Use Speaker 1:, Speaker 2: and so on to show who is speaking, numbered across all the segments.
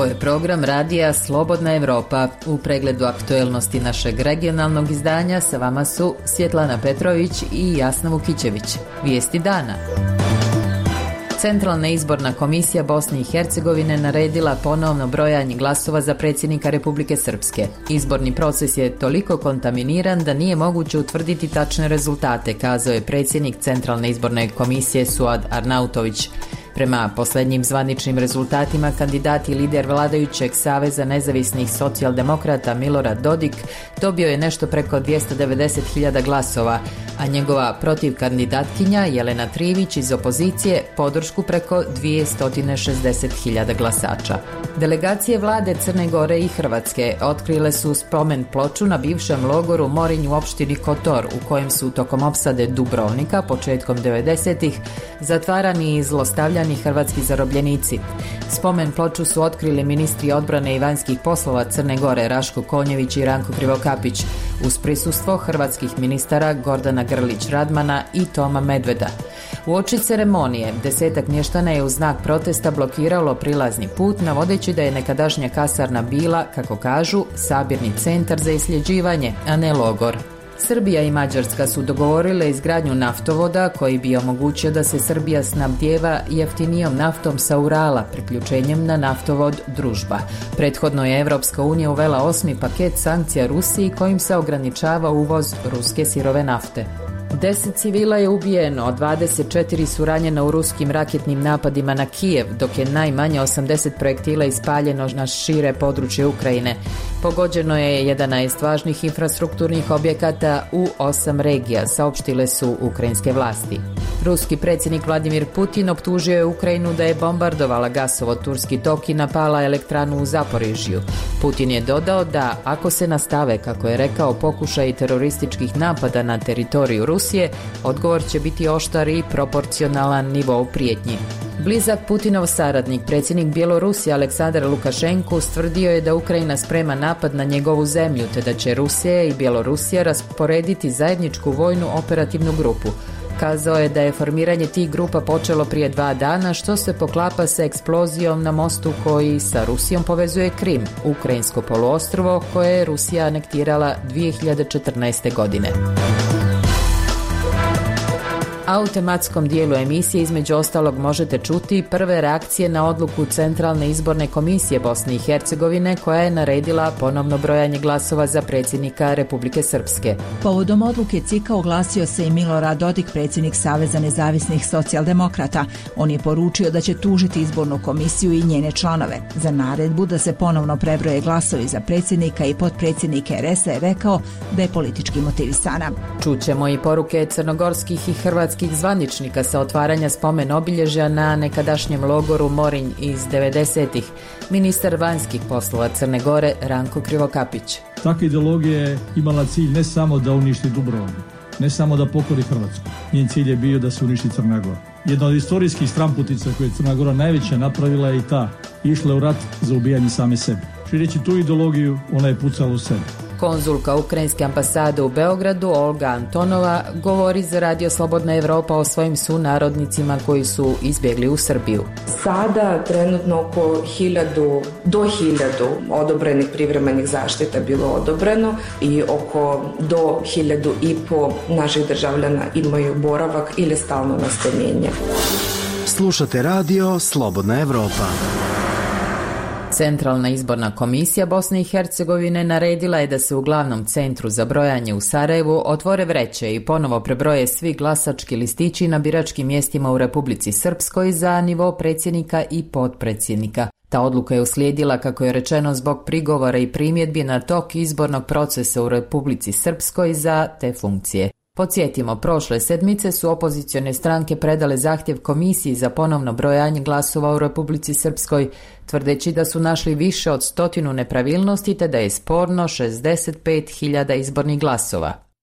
Speaker 1: je program radija Slobodna Evropa. U pregledu aktuelnosti našeg regionalnog izdanja sa vama su Svjetlana Petrović i Jasna Vukićević. Vijesti dana. Centralna izborna komisija Bosne i Hercegovine naredila ponovno brojanje glasova za predsjednika Republike Srpske. Izborni proces je toliko kontaminiran da nije moguće utvrditi tačne rezultate, kazao je predsjednik Centralne izborne komisije Suad Arnautović. Prema posljednjim zvaničnim rezultatima, kandidat i lider vladajućeg Saveza nezavisnih socijaldemokrata Milorad Dodik dobio je nešto preko 290.000 glasova, a njegova protivkandidatkinja Jelena Trivić iz opozicije podršku preko 260.000 glasača. Delegacije vlade Crne Gore i Hrvatske otkrile su spomen ploču na bivšem logoru Morinj u opštini Kotor, u kojem su tokom opsade Dubrovnika početkom 90-ih zatvarani i zlostavljani hrvatski zarobljenici. Spomen ploču su otkrili ministri odbrane i vanjskih poslova Crne Gore Raško Konjević i Ranko Krivokapić uz prisustvo hrvatskih ministara Gordana Grlić Radmana i Toma Medveda. Uoči ceremonije 10-ak mještana je u znak protesta blokiralo prilazni put, navodeći da je nekadašnja kasarna bila, kako kažu, sabirni centar za isljeđivanje, a ne logor. Srbija i Mađarska su dogovorile izgradnju naftovoda koji bi omogućio da se Srbija snabdijeva jeftinijom naftom sa Urala priključenjem na naftovod Družba. Prethodno je Evropska unija uvela 8. paket sankcija Rusiji kojim se ograničava uvoz ruske sirove nafte. 10 civila je ubijeno, 24 su ranjena u ruskim raketnim napadima na Kijev, dok je najmanje 80 projektila ispaljeno na šire područje Ukrajine. Pogođeno je 11 važnih infrastrukturnih objekata u 8 regija, saopštile su ukrajinske vlasti. Ruski predsjednik Vladimir Putin optužio je Ukrajinu da je bombardovala gasovod Turski tok i napala elektranu u Zaporižju. Putin je dodao da, ako se nastave, kako je rekao, pokušaj terorističkih napada na teritoriju Rusije, odgovor će biti oštar i proporcionalan nivou prijetnji. Blizak Putinov saradnik, predsjednik Bjelorusije Aleksandar Lukašenko, ustvrdio je da Ukrajina sprema napad na njegovu zemlju, te da će Rusija i Bjelorusija rasporediti zajedničku vojnu operativnu grupu. Kazao je da je formiranje tih grupa počelo prije 2 dana, što se poklapa sa eksplozijom na mostu koji sa Rusijom povezuje Krim, ukrajinsko poluostrvo koje je Rusija anektirala 2014. godine. A u tematskom dijelu emisije između ostalog možete čuti prve reakcije na odluku Centralne izborne komisije Bosne i Hercegovine koja je naredila ponovno brojanje glasova za predsjednika Republike Srpske.
Speaker 2: Povodom odluke CIK-a oglasio se i Milorad Dodik, predsjednik Saveza nezavisnih socijaldemokrata. On je poručio da će tužiti izbornu komisiju i njene članove. Za naredbu da se ponovno prebroje glasovi za predsjednika i potpredsjednike RS-a je rekao da je politički motivisana.
Speaker 1: Čućemo i poruke crnogorskih i hrvatskih zvaničnika sa otvaranja spomen obilježja na nekadašnjem logoru Morinj iz 90-ih. Ministar vanjskih poslova Crne Gore Ranko Krivokapić.
Speaker 3: Takva ideologija je imala cilj ne samo da uništi Dubrovnik, ne samo da pokori Hrvatsku. Njen cilj je bio da se uništi Crna Gora. Jedna od istorijskih stramputica koje je Crna Gora najveća napravila je i ta. Išla u rat za ubijanje same sebe. Šireći tu ideologiju, ona je pucala u sebe.
Speaker 1: Konzulka Ukrajinske ambasade u Beogradu Olga Antonova govori za Radio Slobodna Evropa o svojim sunarodnicima koji su izbjegli u Srbiju.
Speaker 4: Sada trenutno oko 1000 do 1000 odobrenih privremenih zaštita bilo odobreno i oko do 1500 naših državljana imaju boravak ili stalno nastanjenje.
Speaker 5: Slušate Radio Slobodna Evropa.
Speaker 1: Centralna izborna komisija Bosne i Hercegovine naredila je da se u glavnom centru za brojanje u Sarajevu otvore vreće i ponovo prebroje svi glasački listići na biračkim mjestima u Republici Srpskoj za nivo predsjednika i potpredsjednika. Ta odluka je uslijedila, kako je rečeno, zbog prigovora i primjedbi na tok izbornog procesa u Republici Srpskoj za te funkcije. Podsjetimo, prošle sedmice su opozicione stranke predale zahtjev komisiji za ponovno brojanje glasova u Republici Srpskoj, tvrdeći da su našli više od 100 nepravilnosti te da je sporno 65.000 izbornih glasova.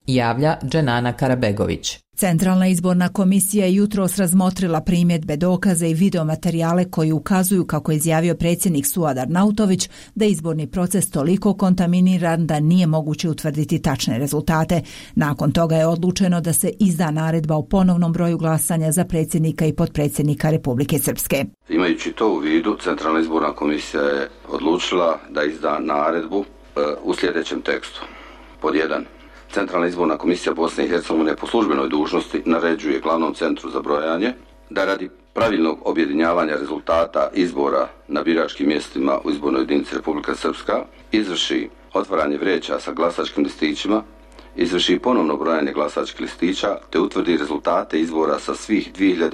Speaker 1: javlja Dženana Karabegović.
Speaker 2: Centralna izborna komisija je jutros razmotrila primjedbe, dokaze i videomaterijale koji ukazuju, kako je izjavio predsjednik Suad Arnautović, da je izborni proces toliko kontaminiran da nije moguće utvrditi tačne rezultate. Nakon toga je odlučeno da se izda naredba o ponovnom broju glasanja za predsjednika i potpredsjednika Republike Srpske.
Speaker 6: Imajući to u vidu, Centralna izborna komisija je odlučila da izda naredbu u sljedećem tekstu. Pod 1. Centralna izborna komisija Bosne i Hercegovine po službenoj dužnosti naređuje glavnom centru za brojanje da radi pravilnog objedinjavanja rezultata izbora na biračkim mjestima u izbornoj jedinici Republika Srpska izvrši otvaranje vreća sa glasačkim listićima, izvrši ponovno brojanje glasačkih listića te utvrdi rezultate izbora sa svih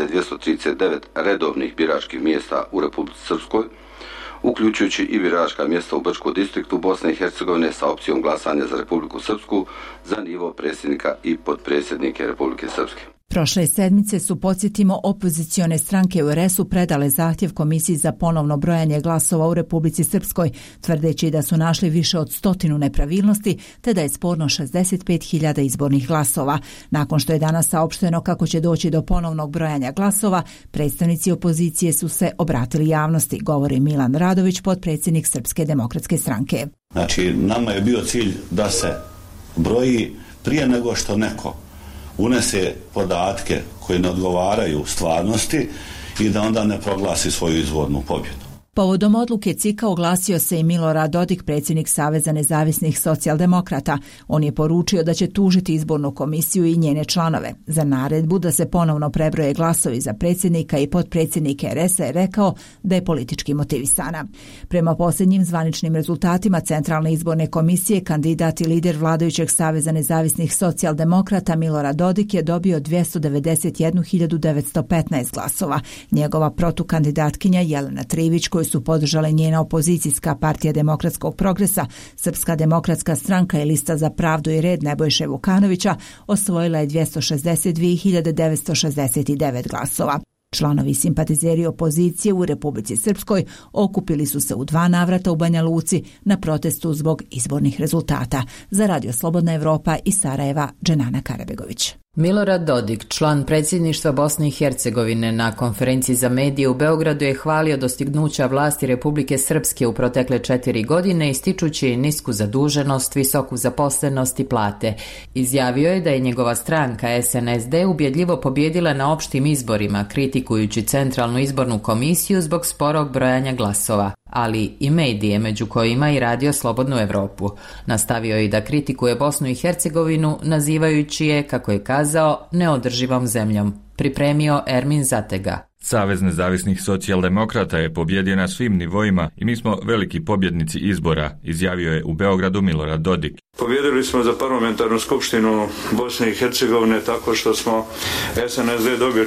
Speaker 6: 2239 redovnih biračkih mjesta u Republici Srpskoj, uključujući i biračka mjesta u Brčkom distriktu Bosne i Hercegovine sa opcijom glasanja za Republiku Srpsku za nivo predsjednika i potpredsjednike Republike Srpske.
Speaker 2: Prošle sedmice su, podsjetimo, opozicione stranke u RS-u predale zahtjev komisiji za ponovno brojanje glasova u Republici Srpskoj, tvrdeći da su našli više od 100 nepravilnosti, te da je sporno 65.000 izbornih glasova. Nakon što je danas saopšteno kako će doći do ponovnog brojanja glasova, predstavnici opozicije su se obratili javnosti, govori Milan Radović, potpredsjednik Srpske demokratske stranke.
Speaker 7: Znači, nama je bio cilj da se broji prije nego što neko unese podatke koji ne odgovaraju stvarnosti i da onda ne proglasi svoju izbornu pobjedu.
Speaker 2: Povodom odluke CIK-a oglasio se i Milorad Dodik, predsjednik Saveza nezavisnih socijaldemokrata. On je poručio da će tužiti izbornu komisiju i njene članove. Za naredbu da se ponovno prebroje glasovi za predsjednika i potpredsjednike RS-a je rekao da je politički motivisana. Prema posljednjim zvaničnim rezultatima Centralne izborne komisije, kandidat i lider vladajućeg Saveza nezavisnih socijaldemokrata Milorad Dodik je dobio 291.915 glasova. Njegova protukandidatkinja Jelena Trivić, koju su podržale njena opozicijska partija Demokratskog progresa, Srpska demokratska stranka i Lista za pravdu i red Nebojše Vukanovića, osvojila je 262.969 glasova. Članovi i simpatizeri opozicije u Republici Srpskoj okupili su se u 2 navrata u Banja Luci na protestu zbog izbornih rezultata. Za Radio Slobodna Evropa iz Sarajeva, Dženana Karabegović.
Speaker 1: Milorad Dodik, član predsjedništva Bosne i Hercegovine, na konferenciji za medije u Beogradu je hvalio dostignuća vlasti Republike Srpske u protekle 4 godine, ističući nisku zaduženost, visoku zaposlenost i plate. Izjavio je da je njegova stranka SNSD ubjedljivo pobjedila na opštim izborima, kritikujući Centralnu izbornu komisiju zbog sporog brojanja glasova, ali i medije, među kojima i Radio Slobodnu Evropu. Nastavio je i da kritikuje Bosnu i Hercegovinu, nazivajući je, kako je kazao, neodrživom zemljom. Pripremio Ermin Zatega.
Speaker 8: Savez nezavisnih socijaldemokrata je pobjedio na svim nivoima i mi smo veliki pobjednici izbora, izjavio je u Beogradu Milorad Dodik.
Speaker 9: Pobjedili smo za parlamentarnu skupštinu Bosne i Hercegovine tako što smo SNSD dobio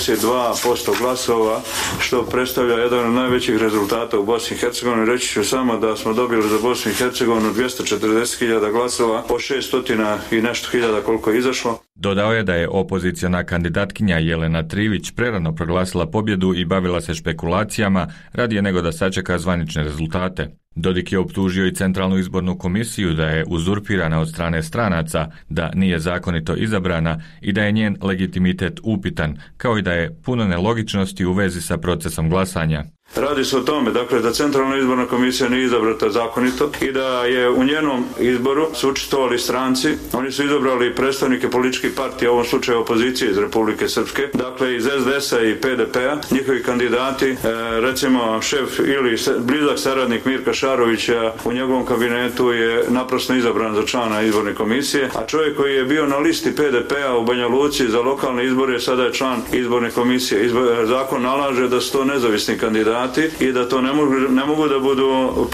Speaker 9: 42% glasova, što predstavlja jedan od najvećih rezultata u Bosni i Hercegovini. Reći ću samo da smo dobili za Bosnu i Hercegovinu 240.000 glasova, po 600 i nešto hiljada koliko je izašlo.
Speaker 8: Dodao je da je opoziciona kandidatkinja Jelena Trivić prerano proglasila pobjedu i bavila se špekulacijama radije nego da sačeka zvanične rezultate. Dodik je optužio i Centralnu izbornu komisiju da je uzurpirana od strane stranaca, da nije zakonito izabrana i da je njen legitimitet upitan, kao i da je puno nelogičnosti u vezi sa procesom glasanja.
Speaker 9: Radi se o tome, dakle, da Centralna izborna komisija nije izabrata zakonito i da je u njenom izboru su učestvovali stranci. Oni su izabrali predstavnike političkih partija, u ovom slučaju opozicije iz Republike Srpske, dakle iz SDS-a i PDP-a. Njihovi kandidati, recimo šef ili blizak saradnik Mirka Šarovića, u njegovom kabinetu je naprosto izabran za člana izborne komisije, a čovjek koji je bio na listi PDP-a u Banja Luci za lokalne izbore sada je član izborne komisije. Zakon nalaže da su to nezavisni kandidati i da to ne mogu da budu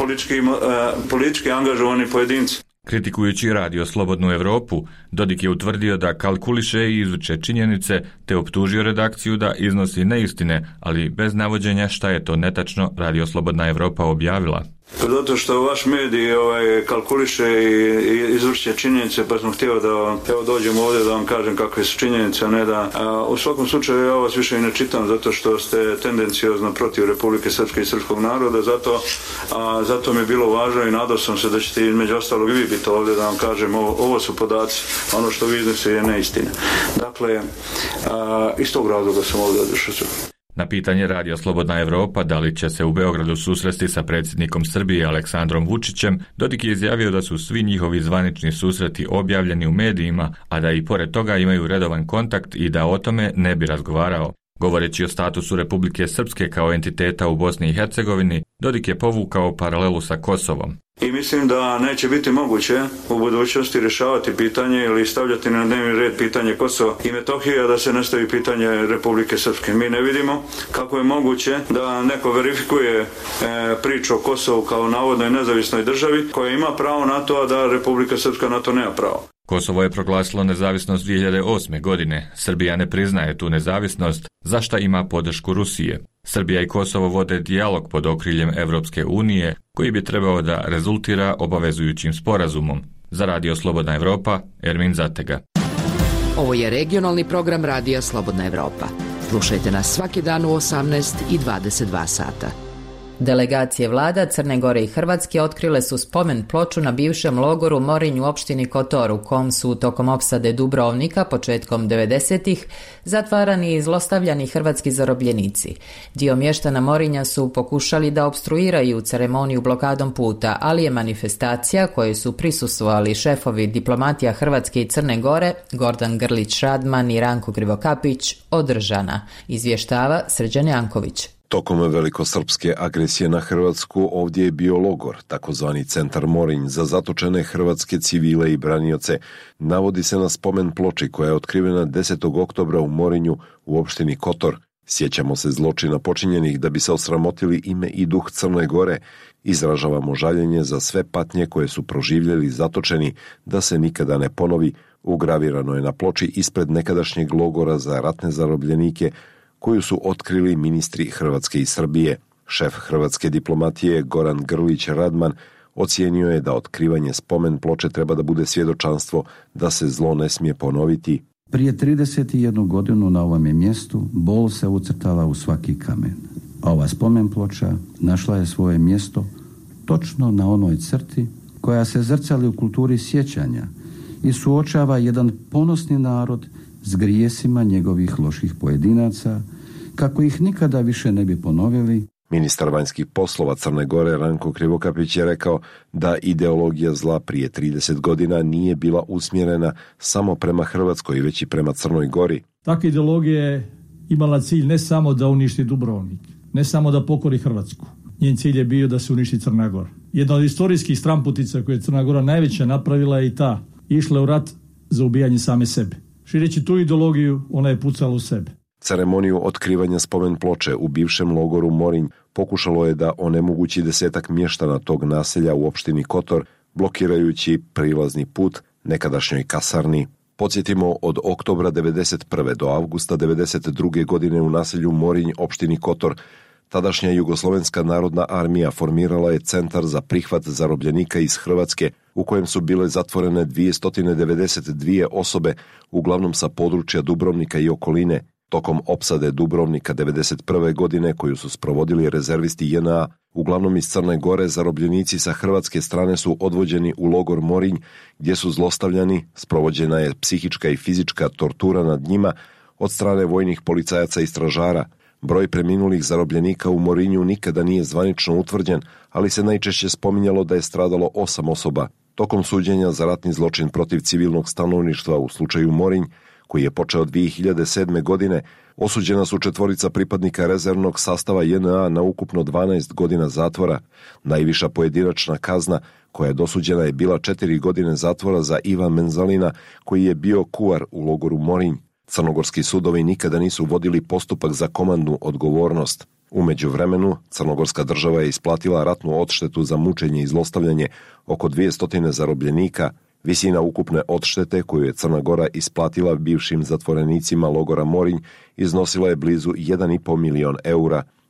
Speaker 9: politički angažovani pojedinci.
Speaker 8: Kritikujući Radio Slobodnu Evropu, Dodik je utvrdio da kalkuliše i izvuče činjenice, te optužio redakciju da iznosi neistine, ali bez navođenja šta je to netačno Radio Slobodna Evropa objavila.
Speaker 9: Zato što vaš medij kalkuliše i izvrće činjenice, pa sam htio da dođem ovdje da vam kažem kakve su činjenice, a ne da... U svakom slučaju ja vas više i ne čitam zato što ste tendenciozno protiv Republike Srpske i srpskog naroda, zato mi je bilo važno i nadao sam se da ćete između ostalog i vi biti ovdje da vam kažem ovo su podaci, ono što vi iznese je neistina. Dakle, iz tog razloga sam ovdje odšao.
Speaker 8: Na pitanje Radio Slobodna Evropa da li će se u Beogradu susresti sa predsjednikom Srbije Aleksandrom Vučićem, Dodik je izjavio da su svi njihovi zvanični susreti objavljeni u medijima, a da i pored toga imaju redovan kontakt i da o tome ne bi razgovarao. Govoreći o statusu Republike Srpske kao entiteta u Bosni i Hercegovini, Dodik je povukao paralelu sa Kosovom.
Speaker 9: I mislim da neće biti moguće u budućnosti rješavati pitanje ili stavljati na dnevni red pitanje Kosova i Metohije, a da se ne stavi pitanje Republike Srpske. Mi ne vidimo kako je moguće da neko verifikuje priču o Kosovu kao navodnoj nezavisnoj državi koja ima pravo na to, a da Republika Srpska na to nema pravo.
Speaker 8: Kosovo je proglasilo nezavisnost 2008. godine. Srbija ne priznaje tu nezavisnost, za šta ima podršku Rusije. Srbija i Kosovo vode dijalog pod okriljem Evropske unije, koji bi trebao da rezultira obavezujućim sporazumom. Za Radio Slobodna Evropa, Ermin Zatega.
Speaker 10: Ovo je regionalni program Radija Slobodna Evropa. Slušajte nas svaki dan u 18 i 22 sata.
Speaker 1: Delegacije vlada Crne Gore i Hrvatske otkrile su spomen ploču na bivšem logoru Morinj u opštini Kotor, u kom su tokom opsade Dubrovnika početkom 90-ih zatvarani i zlostavljani hrvatski zarobljenici. Dio mještana Morinja su pokušali da opstruiraju ceremoniju blokadom puta, ali je manifestacija koje su prisustvovali šefovi diplomatija Hrvatske i Crne Gore, Gordan Grlić-Radman i Ranko Krivokapić, održana, izvještava Srđan Janković.
Speaker 11: Tokom velikosrpske agresije na Hrvatsku ovdje je bio logor, takozvani centar Morinj, za zatočene hrvatske civile i branioce. Navodi se na spomen ploči koja je otkrivena 10. oktobra u Morinju u opštini Kotor. Sjećamo se zločina počinjenih da bi se osramotili ime i duh Crne Gore. Izražavamo žaljenje za sve patnje koje su proživjeli zatočeni, da se nikada ne ponovi. Ugravirano je na ploči ispred nekadašnjeg logora za ratne zarobljenike, koju su otkrili ministri Hrvatske i Srbije. Šef hrvatske diplomatije Goran Grlić-Radman ocijenio je da otkrivanje spomen ploče treba da bude svjedočanstvo da se zlo ne smije ponoviti.
Speaker 12: Prije 31 godinu na ovom mjestu bol se ucrtala u svaki kamen. A ova spomen ploča našla je svoje mjesto točno na onoj crti koja se zrcali u kulturi sjećanja i suočava jedan ponosni narod s grijesima njegovih loših pojedinaca, kako ih nikada više ne bi ponovili.
Speaker 11: Ministar vanjskih poslova Crne Gore Ranko Krivokapić je rekao da ideologija zla prije 30 godina nije bila usmjerena samo prema Hrvatskoj, već i prema Crnoj Gori.
Speaker 3: Takva ideologija je imala cilj ne samo da uništi Dubrovnik, ne samo da pokori Hrvatsku. Njen cilj je bio da se uništi Crna Gora. Jedna od istorijskih stramputica koje je Crna Gora najveća napravila je i ta. Išla u rat za ubijanje same sebe. Šireći tu ideologiju, ona je pucala u sebe.
Speaker 11: Ceremoniju otkrivanja spomen ploče u bivšem logoru Morinj pokušalo je da onemogući 10 mještana tog naselja u opštini Kotor, blokirajući prilazni put nekadašnjoj kasarni. Podsjetimo, od oktobra 1991. do avgusta 1992. godine u naselju Morinj, opštini Kotor, tadašnja Jugoslovenska narodna armija formirala je centar za prihvat zarobljenika iz Hrvatske, u kojem su bile zatvorene 292 osobe, uglavnom sa područja Dubrovnika i okoline. Tokom opsade Dubrovnika 1991. godine, koju su sprovodili rezervisti JNA, uglavnom iz Crne Gore, zarobljenici sa hrvatske strane su odvođeni u logor Morinj, gdje su zlostavljani, sprovođena je psihička i fizička tortura nad njima od strane vojnih policajaca i stražara. Broj preminulih zarobljenika u Morinju nikada nije zvanično utvrđen, ali se najčešće spominjalo da je stradalo 8 osoba. Tokom suđenja za ratni zločin protiv civilnog stanovništva u slučaju Morinj, koji je počeo 2007. godine, osuđena su 4 pripadnika rezervnog sastava JNA na ukupno 12 godina zatvora. Najviša pojedinačna kazna koja je dosuđena je bila 4 godine zatvora za Iva Menzalina, koji je bio kuvar u logoru Morinj. Crnogorski sudovi nikada nisu vodili postupak za komandnu odgovornost. U međuvremenu, Crnogorska država je isplatila ratnu odštetu za mučenje i zlostavljanje oko 200 zarobljenika. Visina ukupne odštete koju je Crna Gora isplatila bivšim zatvorenicima logora Morinj iznosila je blizu 1,5 milion eura.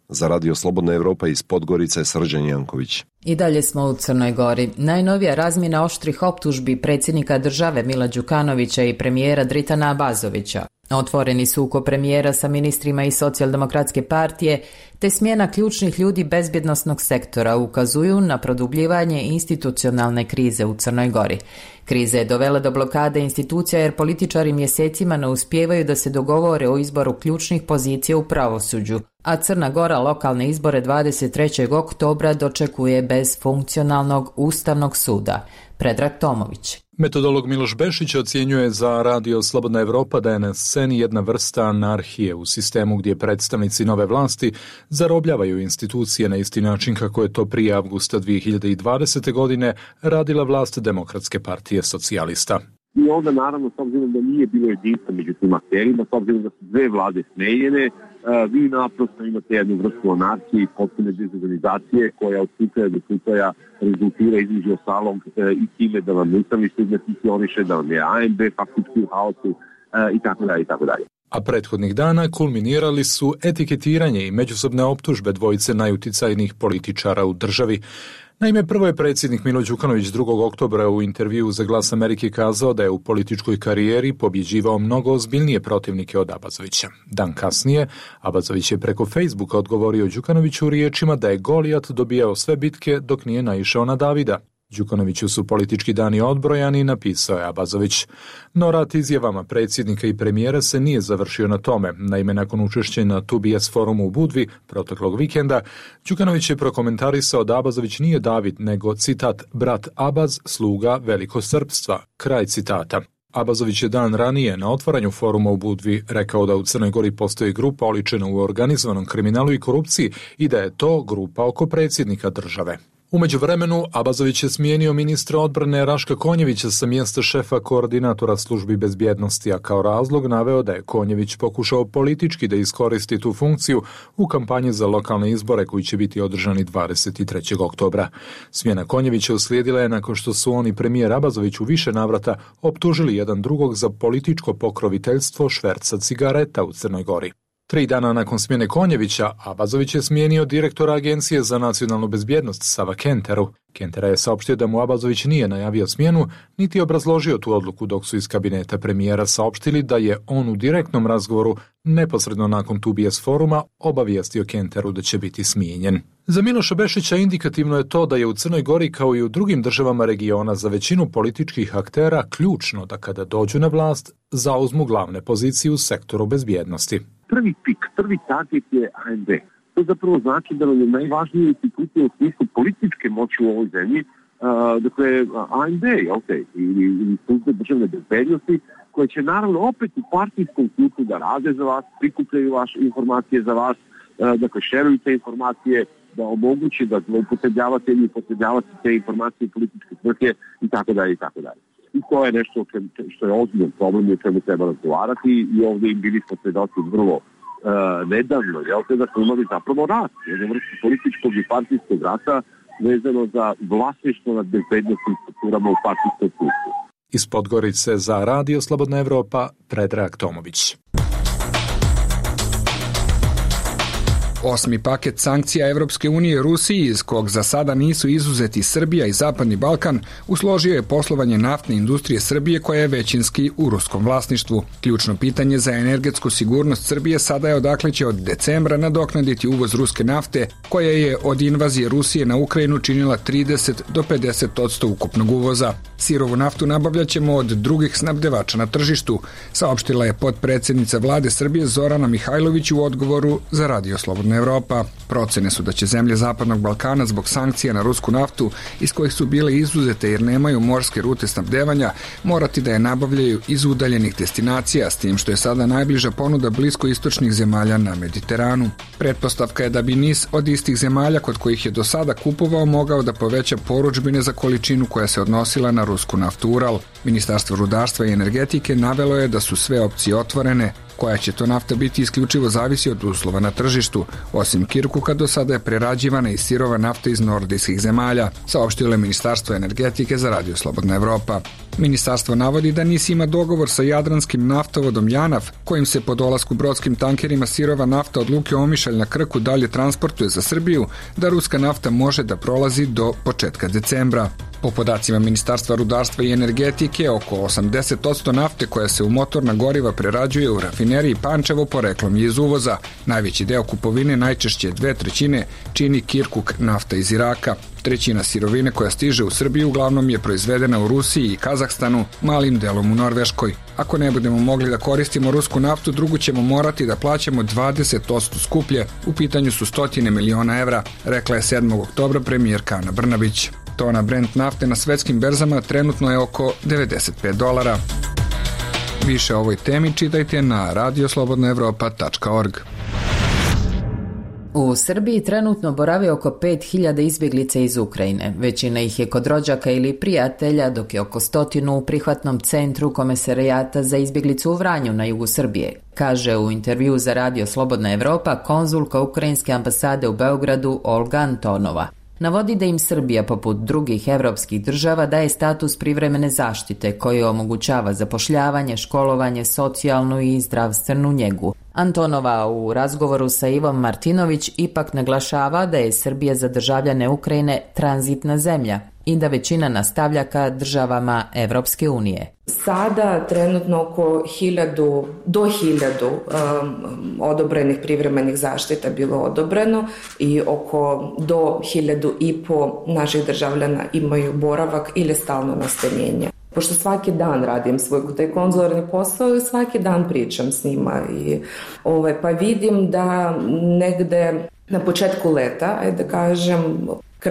Speaker 11: Za Radio Slobodna Evropa iz Podgorice, Srđan Janković.
Speaker 1: I dalje smo u Crnoj Gori. Najnovija razmjena oštrih optužbi predsjednika države Mila Đukanovića i premijera Dritana Abazovića. Otvoreni sukob premijera sa ministrima iz Socijaldemokratske partije te smjena ključnih ljudi bezbjednosnog sektora ukazuju na produbljivanje institucionalne krize u Crnoj Gori. Kriza je dovela do blokade institucija jer političari mjesecima ne uspijevaju da se dogovore o izboru ključnih pozicija u pravosuđu, a Crna Gora lokalne izbore 23. oktobra dočekuje bez funkcionalnog Ustavnog suda. Predrag Tomović.
Speaker 13: Metodolog Miloš Bešić ocjenjuje za Radio Slobodna Evropa da je na sceni jedna vrsta anarhije u sistemu gdje predstavnici nove vlasti zarobljavaju institucije na isti način kako je to prije avgusta 2020. godine radila vlast Demokratske partije socijalista.
Speaker 14: I onda naravno, s obzirom da nije bilo jedinstva među tim akterima, s obzirom da su dve vlade smenjene, vi naprosto imate jednu vrstu anarhije i potpune dezorganizacije koja od slučaja do slučaja rezultira između ostalog i time da vam Ustavni sud ne funkcioniše, da vam je ANB faktički u haosu i tako dalje i tako dalje.
Speaker 13: A prethodnih dana kulminirali su etiketiranje i međusobne optužbe dvojice najuticajnijih političara u državi. Naime, prvo je predsjednik Milo Đukanović 2. oktobra u intervjuu za Glas Amerike kazao da je u političkoj karijeri pobjeđivao mnogo ozbiljnije protivnike od Abazovića. Dan kasnije, Abazović je preko Facebooka odgovorio Đukanoviću riječima da je Golijat dobijao sve bitke dok nije naišao na Davida. Đukanoviću su politički dani odbrojani, napisao je Abazović. No rat izjavama predsjednika i premijera se nije završio na tome. Naime, nakon učešća na Tubias forumu u Budvi proteklog vikenda, Đukanović je prokomentarisao da Abazović nije David, nego, citat, brat Abaz, sluga velikosrpstva, kraj citata. Abazović je dan ranije na otvaranju foruma u Budvi rekao da u Crnoj Gori postoji grupa oličena u organizovanom kriminalu i korupciji i da je to grupa oko predsjednika države. U međuvremenu, Abazović je smijenio ministra odbrane Raška Konjevića sa mjesta šefa koordinatora službi bezbjednosti, a kao razlog naveo da je Konjević pokušao politički da iskoristi tu funkciju u kampanji za lokalne izbore koji će biti održani 23. oktobra. Smjena Konjevića uslijedila je nakon što su on i premijer Abazović u više navrata optužili jedan drugog za političko pokroviteljstvo šverca cigareta u Crnoj Gori. 3 dana nakon smjene Konjevića, Abazović je smijenio direktora Agencije za nacionalnu bezbjednost Sava Kenteru. Kentera je saopštio da mu Abazović nije najavio smjenu, niti obrazložio tu odluku dok su iz kabineta premijera saopštili da je on u direktnom razgovoru neposredno nakon Tubias foruma obavijestio Kenteru da će biti smijenjen. Za Miloša Bešića indikativno je to da je u Crnoj Gori kao i u drugim državama regiona za većinu političkih aktera ključno da kada dođu na vlast zauzmu glavne pozicije u sektoru bezbjednosti.
Speaker 14: Prvi pik, prvi target je ANB. To zapravo znači da nam je najvažnija institucija u smislu političke moći u ovoj zemlji, dakle ANB, ili službe državne bezbednosti, koje će naravno opet u partijskom ključu da rade za vas, prikupljaju vaše informacije za vas, dakle šeruju te informacije, da omogući da upotrebljavate ili upotrebljavate te informacije u političke svrhe i tako dalje i tako dalje. I to je nešto što je ozbiljan problem i o čemu treba razgovarati i ovdje im bili smo svedoci vrlo nedavno, da smo imali zapravo rat, jednu vrstu političkog i partijskog rata vezano za vlasništvo nad bezbednosnim strukturama u partijskom smislu.
Speaker 13: Iz Podgorice za Radio Slobodna Evropa, Predrag Tomović.
Speaker 15: 8. paket sankcija Evropske unije Rusiji, iz kog za sada nisu izuzeti Srbija i Zapadni Balkan, usložio je poslovanje naftne industrije Srbije koja je većinski u ruskom vlasništvu. Ključno pitanje za energetsku sigurnost Srbije sada je odakle će od decembra nadoknaditi uvoz ruske nafte, koja je od invazije Rusije na Ukrajinu činila 30 do 50% ukupnog uvoza. Sirovu naftu nabavljaćemo od drugih snabdevača na tržištu, saopštila je potpredsjednica vlade Srbije Zorana Mihajlović u odgovoru za Radio Slobodna Evropa. Procene su da će zemlje Zapadnog Balkana zbog sankcija na rusku naftu, iz kojih su bile izuzete jer nemaju morske rute snabdevanja, morati da je nabavljaju iz udaljenih destinacija, s tim što je sada najbliža ponuda bliskoistočnih zemalja na Mediteranu. Pretpostavka je da bi niz od istih zemalja kod kojih je do sada kupovao mogao da poveća porudžbine za količinu koja se odnosila na rusku naftu Ural. Ministarstvo rudarstva i energetike navelo je da su sve opcije otvorene. Koja će to nafta biti isključivo zavisi od uslova na tržištu. Osim Kirkuka, do sada je prerađivana i sirova nafta iz nordijskih zemalja, saopštilo je Ministarstvo energetike za Radio Slobodna Evropa. Ministarstvo navodi da NIS ima dogovor sa jadranskim naftovodom JANAF, kojim se po dolasku brodskim tankerima sirova nafta od luke Omišalj na Krku dalje transportuje za Srbiju, da ruska nafta može da prolazi do početka decembra. Po podacima Ministarstva rudarstva i energetike, oko 80% nafte koja se u motorna goriva prerađuje u rafineriji Pančevo poreklom je iz uvoza. Najveći deo kupovine, najčešće 2/3, čini Kirkuk nafta iz Iraka. 1/3 sirovine koja stiže u Srbiju uglavnom je proizvedena u Rusiji i Kazahstanu, malim delom u Norveškoj. Ako ne budemo mogli da koristimo rusku naftu, drugu ćemo morati da plaćamo 20% skuplje. U pitanju su 100 miliona evra, rekla je 7. oktobra premijerka Ana Brnabić. Tona Brent nafte na svetskim berzama trenutno je oko $95. Više o ovoj temi čitajte na radioslobodnaevropa.org.
Speaker 1: U Srbiji trenutno boravi oko 5000 izbjeglica iz Ukrajine. Većina ih je kod rođaka ili prijatelja, dok je oko 100 u prihvatnom centru Komesarijata za izbjeglicu u Vranju na jugu Srbije, kaže u intervju za Radio Slobodna Evropa konzulka Ukrajinske ambasade u Beogradu Olga Antonova. Navodi da im Srbija, poput drugih evropskih država, daje status privremene zaštite koji omogućava zapošljavanje, školovanje, socijalnu i zdravstvenu njegu. Antonova u razgovoru sa Ivom Martinović ipak naglašava da je Srbija za državljane Ukrajine tranzitna zemlja i da većina nastavlja ka državama Evropske unije.
Speaker 4: Sada trenutno oko 1000 do 1000 odobrenih privremenih zaštita bilo odobreno i oko do 1500 naših državljana imaju boravak ili stalno nastanjenje. Pošto svaki dan radim svoj taj konzularni posao i svaki dan pričam s njima i pa vidim da negde na početku leta, ajde da kažem,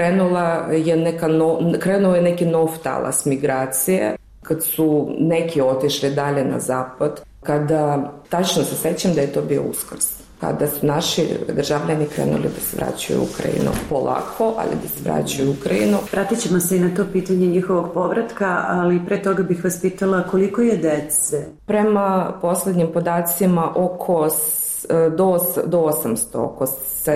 Speaker 4: krenuo je neki nov talas migracije, kad su neki otišli dalje na zapad, kada, tačno se sećam da je to bio Uskrs, kada su naši državljani krenuli da se vraćaju u Ukrajinu polako, ali da se vraćaju u Ukrajinu.
Speaker 16: Vratit ćemo se i na to pitanje njihovog povratka, ali pre toga bih vas pitala koliko je dece?
Speaker 4: Prema poslednjim podacima do 800, oko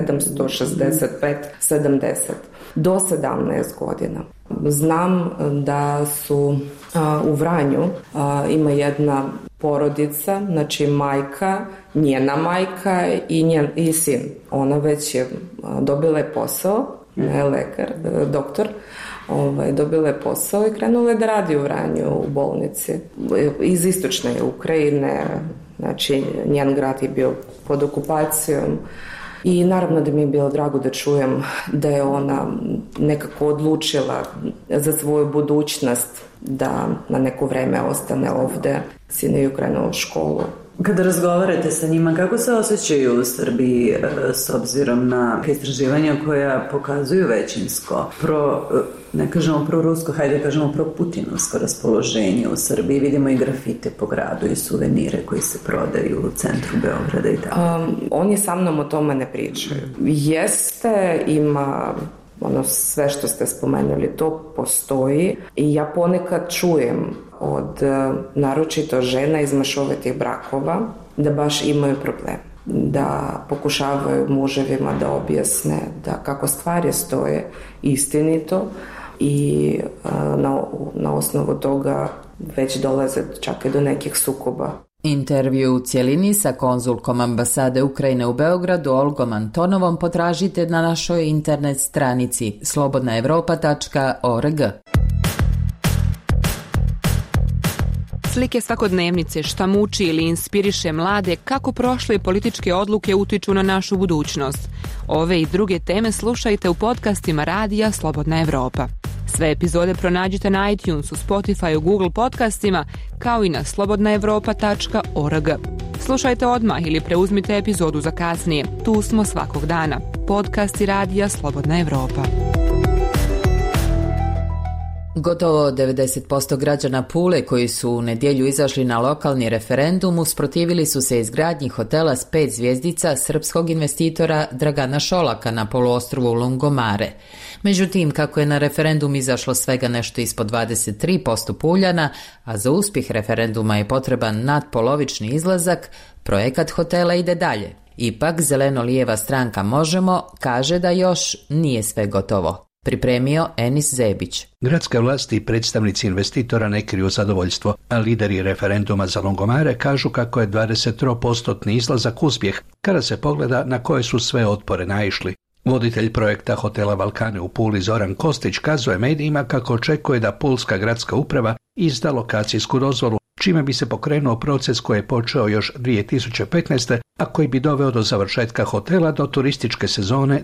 Speaker 4: 765-70, do 17 godina. Znam da su u Vranju ima jedna porodica, znači majka, njena majka i sin. Ona već je dobila je posao, ne lekar, doktor, dobila je posao i krenula je da radi u Vranju u bolnici. Iz istočne Ukrajine, znači njen grad je bio pod okupacijom. I naravno da mi je bilo drago da čujem da je ona nekako odlučila za svoju budućnost da na neko vreme ostane ovde. Sin je krenuo u školu.
Speaker 16: Kada razgovarate sa njima, kako se osjećaju u Srbiji s obzirom na istraživanja koja pokazuju većinsko ne kažemo pro-rusko, hajde da kažemo pro-putinovsko raspoloženje u Srbiji? Vidimo i grafite po gradu i suvenire koji se prodaju u centru Beograda i tako.
Speaker 4: Oni sa mnom o tome ne pričaju. Jeste, ima sve što ste spomenuli, to postoji i ja ponekad čujem od naročito žena iz mešovitih brakova da baš imaju problem, da pokušavaju muževima da objasne da kako stvari stoje istinito i na osnovu toga već dolaze čak i do nekih sukoba.
Speaker 1: Intervju u cjelini sa konzulkom ambasade Ukrajine u Beogradu Olgom Antonovom potražite na našoj internet stranici slobodnaevropa.org.
Speaker 17: Slike svakodnevnice, šta muči ili inspiriše mlade, kako prošle političke odluke utiču na našu budućnost. Ove i druge teme slušajte u podcastima Radija Slobodna Evropa. Sve epizode pronađite na iTunesu, Spotify, Google podcastima, kao i na slobodnaevropa.org. Slušajte odmah ili preuzmite epizodu za kasnije. Tu smo svakog dana. Podcasti Radija Slobodna Evropa.
Speaker 1: Gotovo 90% građana Pule koji su u nedjelju izašli na lokalni referendum usprotivili su se izgradnji hotela s 5 zvjezdica srpskog investitora Dragana Šolaka na poluostrvu Lungomare. Međutim, kako je na referendum izašlo svega nešto ispod 23% Puljana, a za uspjeh referenduma je potreban nadpolovični izlazak, projekat hotela ide dalje. Ipak, zeleno-lijeva stranka Možemo kaže da još nije sve gotovo. Pripremio Enis Zebić.
Speaker 18: Gradske vlasti i predstavnici investitora ne kriju zadovoljstvo, a lideri referenduma za Longomare kažu kako je 23% izlazak uspjeh kada se pogleda na koje su sve otpore naišli. Voditelj projekta hotela Balkane u Puli Zoran Kostić kazuje medijima kako očekuje da pulska gradska uprava izda lokacijsku dozvolu, čime bi se pokrenuo proces koji je počeo još 2015. a koji bi doveo do završetka hotela do turističke sezone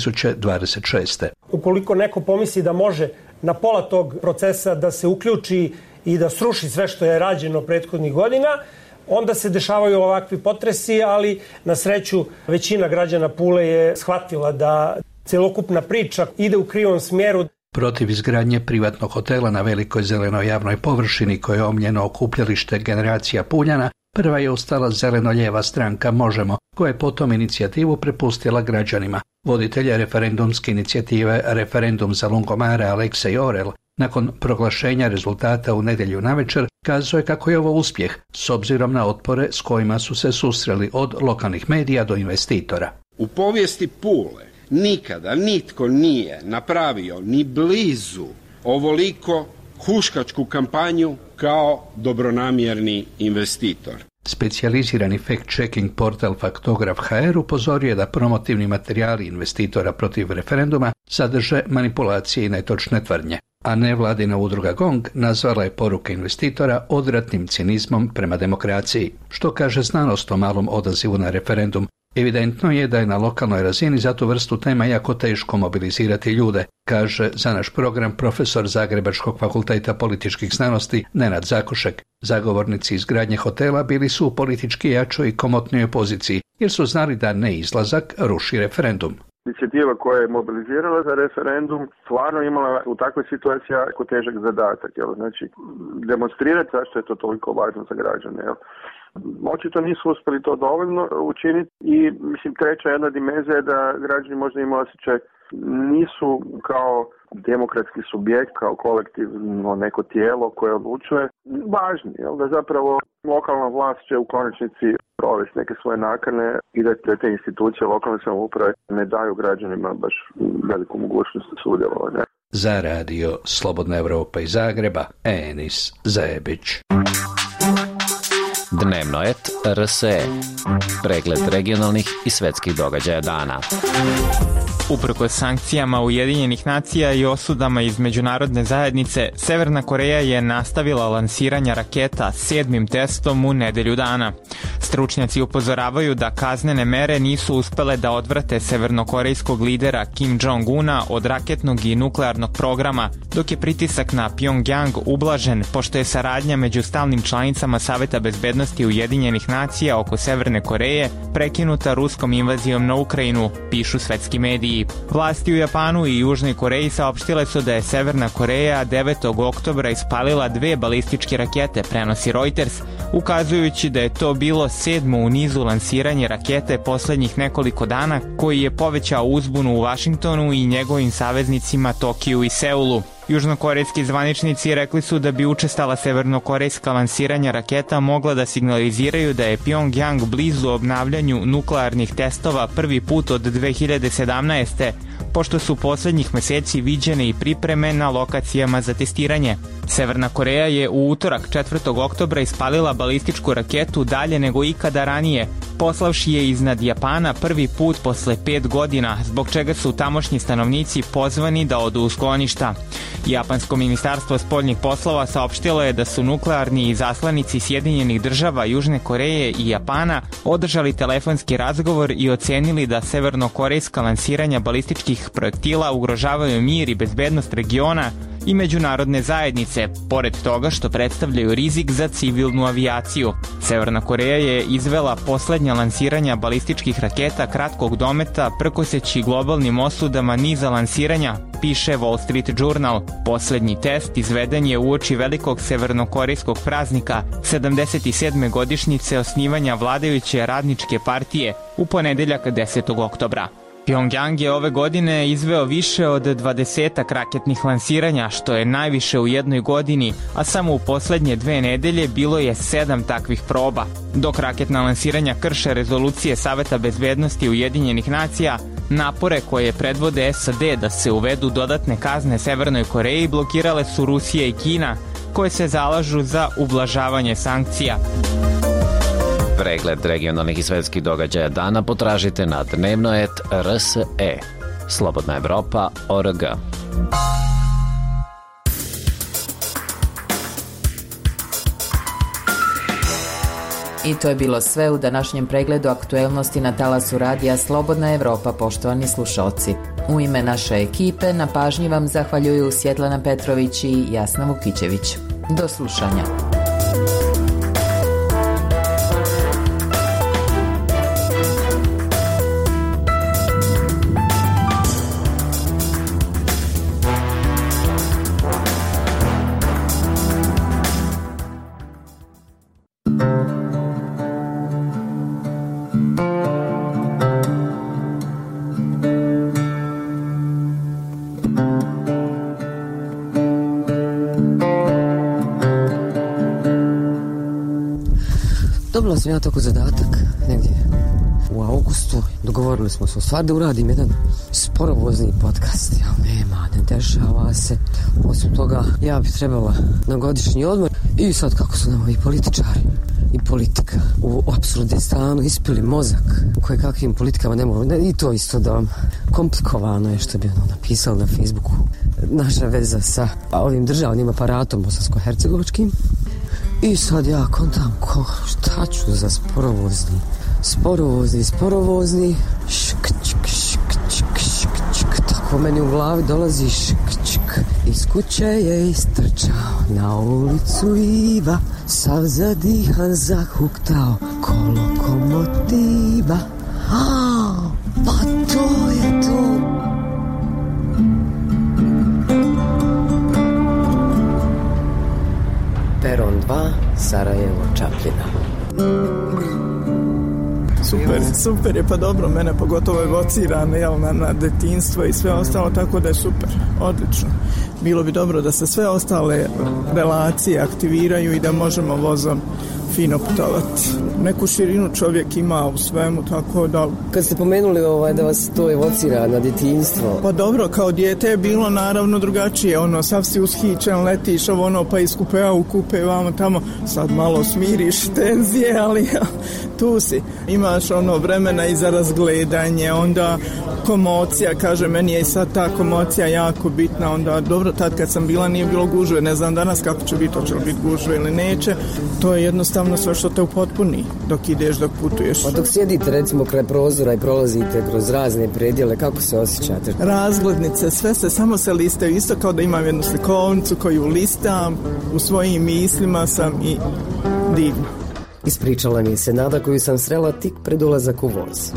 Speaker 18: 2026.
Speaker 19: Ukoliko neko pomisli da može na pola tog procesa da se uključi i da sruši sve što je rađeno prethodnih godina, onda se dešavaju ovakvi potresi, ali na sreću većina građana Pule je shvatila da celokupna priča ide u krivom smjeru.
Speaker 18: Protiv izgradnje privatnog hotela na velikoj zelenoj javnoj površini koje je omljeno okupljalište generacija Puljana, prva je ustala zeleno-lijeva stranka Možemo, koja je potom inicijativu prepustila građanima. Voditelj referendumske inicijative Referendum za Longomare Aleksej Orel, nakon proglašenja rezultata u nedjelju navečer, kazuje kako je ovo uspjeh s obzirom na otpore s kojima su se susreli od lokalnih medija do investitora.
Speaker 20: U povijesti Pule nikada nitko nije napravio ni blizu ovoliko huškačku kampanju kao dobronamjerni investitor.
Speaker 18: Specijalizirani fact-checking portal Faktograf.hr upozorio da promotivni materijali investitora protiv referenduma sadrže manipulacije i netočne tvrdnje, a nevladina udruga GONG nazvala je poruke investitora odvratnim cinizmom prema demokraciji. Što kaže znanost o malom odazivu na referendum? Evidentno je da je na lokalnoj razini za tu vrstu tema jako teško mobilizirati ljude, kaže za naš program profesor Zagrebačkog fakulteta političkih znanosti Nenad Zakošek. Zagovornici izgradnje hotela bili su u politički jačoj i komotnijoj poziciji, jer su znali da neizlazak ruši referendum.
Speaker 21: Inicijativa koja je mobilizirala za referendum stvarno imala u takvoj situaciji jako težak zadatak. Znači, demonstrirati zašto je to toliko važno za građane. Očito nisu uspjeli to dovoljno učiniti i mislim treća jedna dimenzija je da građani možda imaju osjećaj nisu kao demokratski subjekt, kao kolektivno neko tijelo koje odlučuje važni, da zapravo lokalna vlast će u konačnici provesti neke svoje nakane i da te institucije lokalne samouprave ne daju građanima baš veliku mogućnost sudjelovanja.
Speaker 18: Za radio Slobodna Evropa iz Zagreba, Enis Zebić.
Speaker 22: Dnevnoet RSE. Pregled regionalnih i svjetskih događaja dana.
Speaker 23: Uprkos sankcijama Ujedinjenih nacija i osudama iz međunarodne zajednice, Severna Koreja je nastavila lansiranje raketa 7. testom u nedelju dana. Stručnjaci upozoravaju da kaznene mere nisu uspele da odvrate severnokorejskog lidera Kim Jong-una od raketnog i nuklearnog programa, dok je pritisak na Pyongyang ublažen, pošto je saradnja među stalnim članicama Saveta bezbednosti Ujedinjenih nacija oko Severne Koreje prekinuta ruskom invazijom na Ukrajinu, pišu svetski mediji. Vlasti u Japanu i Južnoj Koreji saopštile su da je Severna Koreja 9. oktobra ispalila 2 balističke rakete, prenosi Reuters, ukazujući da je to bilo 7. u nizu lansiranje rakete posljednjih nekoliko dana, koji je povećao uzbunu u Vašingtonu i njegovim saveznicima Tokiju i Seulu. Južnokorejski zvaničnici rekli su da bi učestala severnokorejska lansiranja raketa mogla da signaliziraju da je Pyongyang blizu obnavljanju nuklearnih testova prvi put od 2017. pošto su posljednjih mjeseci viđene i pripreme na lokacijama za testiranje. Severna Koreja je u utorak 4. oktobra ispalila balističku raketu dalje nego ikada ranije, poslavši je iznad Japana prvi put posle 5 godina, zbog čega su tamošnji stanovnici pozvani da odu u skloništa. Japansko ministarstvo spoljnih poslova saopštilo je da su nuklearni izaslanici Sjedinjenih država, Južne Koreje i Japana održali telefonski razgovor i ocenili da severnokorejska lansiranja balističkih projektila ugrožavaju mir i bezbednost regiona i međunarodne zajednice, pored toga što predstavljaju rizik za civilnu avijaciju. Severna Koreja je izvela posljednja lansiranja balističkih raketa kratkog dometa prkoseći globalnim osudama niza lansiranja, piše Wall Street Journal. Posljednji test izveden je uoči velikog severnokorejskog praznika 77. godišnjice osnivanja vladajuće radničke partije u ponedeljak 10. oktobra. Pyongyang je ove godine izveo više od 20 raketnih lansiranja, što je najviše u jednoj godini, a samo u posljednje 2 nedelje bilo je 7 takvih proba. Dok raketna lansiranja krše rezolucije Saveta bezbednosti Ujedinjenih nacija, Napore koje predvode SAD da se uvedu dodatne kazne Severnoj Koreji blokirale su Rusija i Kina, koje se zalažu za ublažavanje sankcija.
Speaker 22: Pregled regionalnih i svetskih događaja dana potražite na dnevno.rs.e. Slobodna Evropa.org.
Speaker 1: I to je bilo sve u današnjem pregledu aktuelnosti na talasu radija Slobodna Evropa, poštovani slušalci. U ime naše ekipe na pažnji vam zahvaljuju Svjetlana Petrović i Jasna Vukićević. Do slušanja.
Speaker 5: Dobila sam ja tako zadatak negdje u augustu. Dogovorili smo se o stvari da uradim jedan sporovozni podcast. Ne dešava se. Osim toga, ja bi trebala na godišnji odmor. I sad kako su nam ovi političari i politika u apsurdistanu ispili mozak u koje kakvim politikama ne mogu. I to isto da vam komplikovano je, što bi ono napisao na Facebooku. Naša veza sa ovim državnim aparatom bosansko-hercegovačkim. I sad ja kontam šta ću za sporovozni tako meni u glavi dolazi iz kuće je istrčao na ulicu Iva, sav zadihan zahuktao ko lokomotiva. Pa to je to. Peron 2, Sarajevo, Čapljina.
Speaker 6: Super je, pa dobro, mene pogotovo evocirano na detinjstvo i sve ostalo, tako da je super, odlično. Bilo bi dobro da se sve ostale relacije aktiviraju i da možemo vozom fino putovati. Neku širinu čovjek ima u svemu, tako da...
Speaker 5: Kad ste pomenuli da vas to evocira na detinjstvo...
Speaker 6: Pa dobro, kao dijete je bilo naravno drugačije, sav si ushićen, letiš pa iz kupea u kupe, vamo tamo, sad malo smiriš tenzije, ali tu si. Imaš vremena i za razgledanje, onda komocija, kaže, meni je i sad ta komocija jako bitna, onda dobro, tad kad sam bila nije bilo gužve, ne znam danas kako će biti, hoće li biti gužve ili neće, to je jednostavno sve što te upotpuni dok ideš, dok putuješ.
Speaker 5: Pa dok sjedite recimo kraj prozora i prolazite kroz razne predjele, kako se osjećate?
Speaker 6: Razglednice, sve se, samo se listaju, isto kao da imam jednu slikovnicu koju listam, u svojim mislima sam i divno.
Speaker 5: Ispričala mi se Nada koju sam srela tik pred ulazak u voz.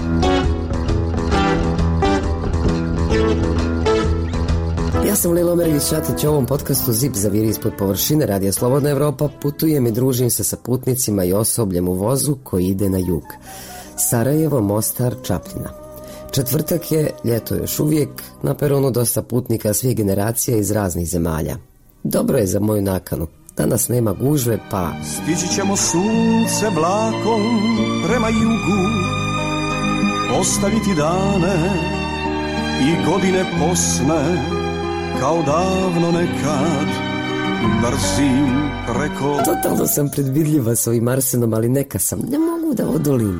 Speaker 5: Ja sam Lilo Mergić-Šatić, u ovom podcastu Zip zaviri ispod površine Radija Slobodna Evropa. Putujem i družim se sa putnicima i osobljem u vozu koji ide na jug. Sarajevo, Mostar, Čapljina. Četvrtak je, ljeto još uvijek, na peronu dosta putnika svih generacija iz raznih zemalja. Dobro je za moju nakanu. Danas nema gužve, pa...
Speaker 7: Stići ćemo sunce vlakom prema jugu, ostaviti dane i godine posne, kao davno nekad, brzim preko...
Speaker 5: Totalno sam predvidljiva s ovim Arsenom, ali neka sam, ne mogu da odolim.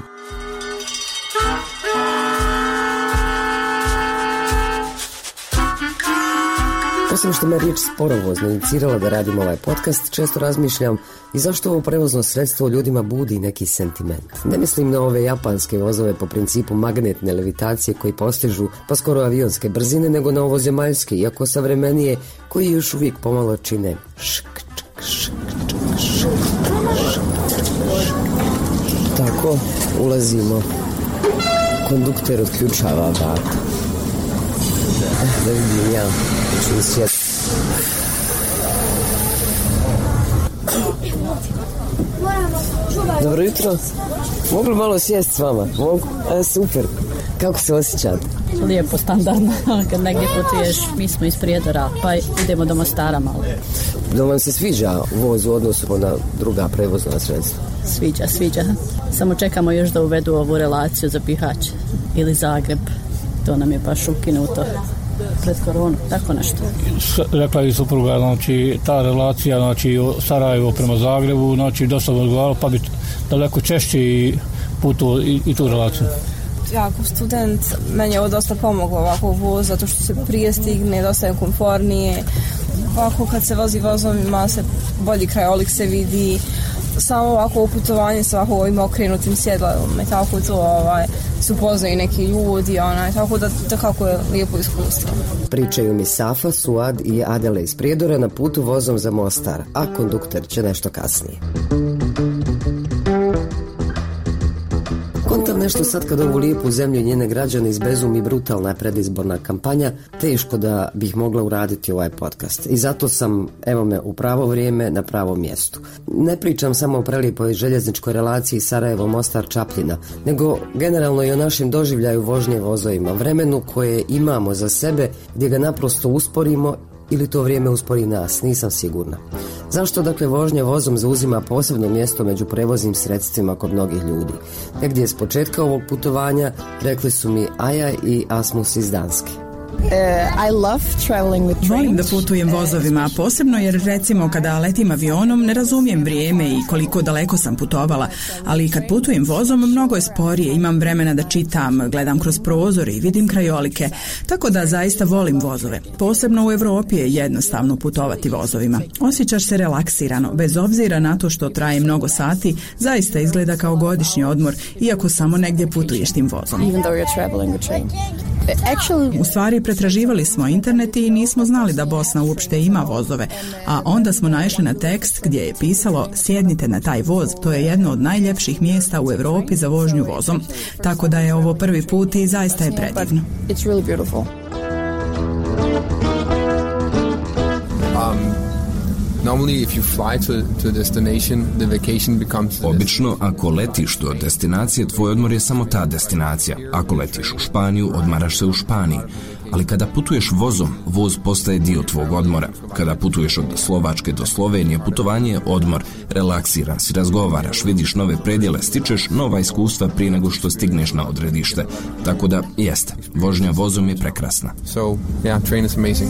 Speaker 5: Osim što me riječ sporovozno inicirala da radim ovaj podcast, često razmišljam i zašto ovo prevozno sredstvo ljudima budi neki sentiment. Ne mislim na ove japanske vozove po principu magnetne levitacije koji postižu pa skoro avionske brzine, nego na ovo zemaljske, iako savremenije, koji još uvijek pomalo čine Tako, ulazimo. Kondukter otključava vrata. Da vidim ja. Dobro jutro. Mogu li malo sjesti s vama? Mogu? Super. Kako se osjećate?
Speaker 24: Lijepo, standardno. Kad negdje putuješ, mi smo iz Prijedora, pa idemo do Mostara malo.
Speaker 5: Da vam se sviđa voz u odnosu na druga prevozna sredstva?
Speaker 24: Sviđa. Samo čekamo još da uvedu ovu relaciju za Bihać ili Zagreb. To nam je baš ukinuto pred koronu, tako nešto.
Speaker 2: Rekla je supruga, znači ta relacija, znači Sarajevo prema Zagrebu, znači dosta odgovaralo, pa bi daleko češće putu i tu relaciju.
Speaker 8: Ja kao student, meni je ovo dosta pomoglo ovako voz, zato što se prije stigne, dosta je komfornije. Ovako kad se vozi vozovima se bolji krajolik se vidi, samo ovako uputovanje sa ovako ovim okrenutim sjedalom i tako to se upoznaju neki ljudi, tako da kako je lijepo iskustvo.
Speaker 5: Pričaju mi Safa, Suad i Adela iz Prijedora na putu vozom za Mostar, a kondukter će nešto kasnije. Kontam nešto sad kad ovu lijepu zemlju i njene građane izbezumi brutalna predizborna kampanja, teško da bih mogla uraditi ovaj podcast. I zato sam, evo me, u pravo vrijeme na pravom mjestu. Ne pričam samo o prelijepoj željezničkoj relaciji Sarajevo-Mostar-Čapljina, nego generalno i o našem doživljaju vožnje vozovima, vremenu koje imamo za sebe, gdje ga naprosto usporimo ili to vrijeme uspori nas, nisam sigurna. Zašto dakle vožnja vozom zauzima posebno mjesto među prevoznim sredstvima kod mnogih ljudi? Negdje s početka ovog putovanja rekli su mi Aja i Asmus iz Danske.
Speaker 9: Volim da putujem vozovima, posebno jer recimo kada letim avionom ne razumijem vrijeme i koliko daleko sam putovala, ali kad putujem vozom mnogo je sporije, imam vremena da čitam, gledam kroz prozor i vidim krajolike, tako da zaista volim vozove. Posebno u Europi je jednostavno putovati vozovima. Osjećaš se relaksirano, bez obzira na to što traje mnogo sati, zaista izgleda kao godišnji odmor, iako samo negdje putuješ tim vozom. U stvari pretraživali smo internet i nismo znali da Bosna uopšte ima vozove, a onda smo naišli na tekst gdje je pisalo sjednite na taj voz, to je jedno od najljepših mjesta u Europi za vožnju vozom. Tako da je ovo prvi put i zaista je predivno.
Speaker 10: Obično, ako letiš do destinacije, tvoj odmor je samo ta destinacija. Ako letiš u Španiju, odmaraš se u Španiji. Ali kada putuješ vozom, voz postaje dio tvog odmora. Kada putuješ od Slovačke do Slovenije, putovanje je odmor. Relaksiran si, razgovaraš, vidiš nove predjele, stičeš nova iskustva prije nego što stigneš na odredište. Tako da, jeste, vožnja vozom je prekrasna.
Speaker 25: Train is amazing.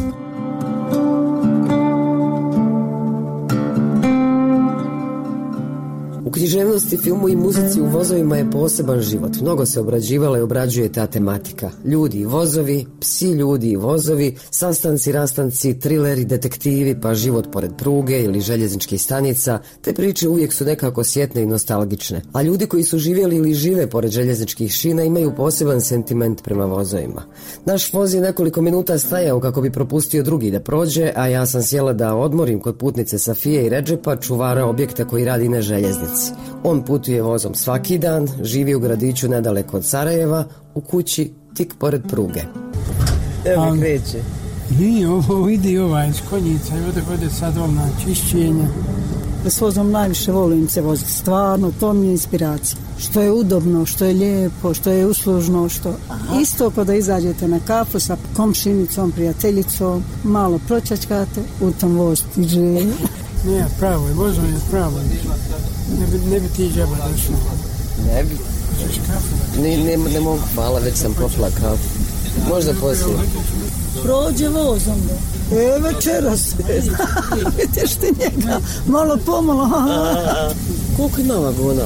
Speaker 5: U književnosti, filmu i muzici u vozovima je poseban život. Mnogo se obrađivala i obrađuje ta tematika. Ljudi i vozovi, psi, ljudi i vozovi, sastanci, rastanci, trileri, detektivi, pa život pored pruge ili željezničkih stanica. Te priče uvijek su nekako sjetne i nostalgične. A ljudi koji su živjeli ili žive pored željezničkih šina imaju poseban sentiment prema vozovima. Naš voz je nekoliko minuta stajao kako bi propustio drugi da prođe, a ja sam sjela da odmorim kod putnice Safije i Redžepa, čuvara objekta koji radi na željeznici. On putuje vozom svaki dan, živi u gradiću nedaleko od Sarajeva, u kući tik pored pruge.
Speaker 26: Evo mi kreće. Nije, ovo ide ovaj iz konjica i ode sad na čišćenje.
Speaker 24: S vozom najviše volim se voziti, stvarno, to mi je inspiracija. Što je udobno, što je lijepo, što je uslužno, što isto kada izađete na kafu sa komšinicom, prijateljicom, malo pročačkate, u tom voz tiđe.
Speaker 26: Nije, pravo je, vozom je pravo. Ne bi ti džaba došao.
Speaker 5: Ne bi. Ne mogu, hvala, već sam popila kafu. Možda poslije.
Speaker 24: Prođe vozom da.
Speaker 6: Večeras. Vidiš ti njega, malo pomalo.
Speaker 5: Koliko ima vagona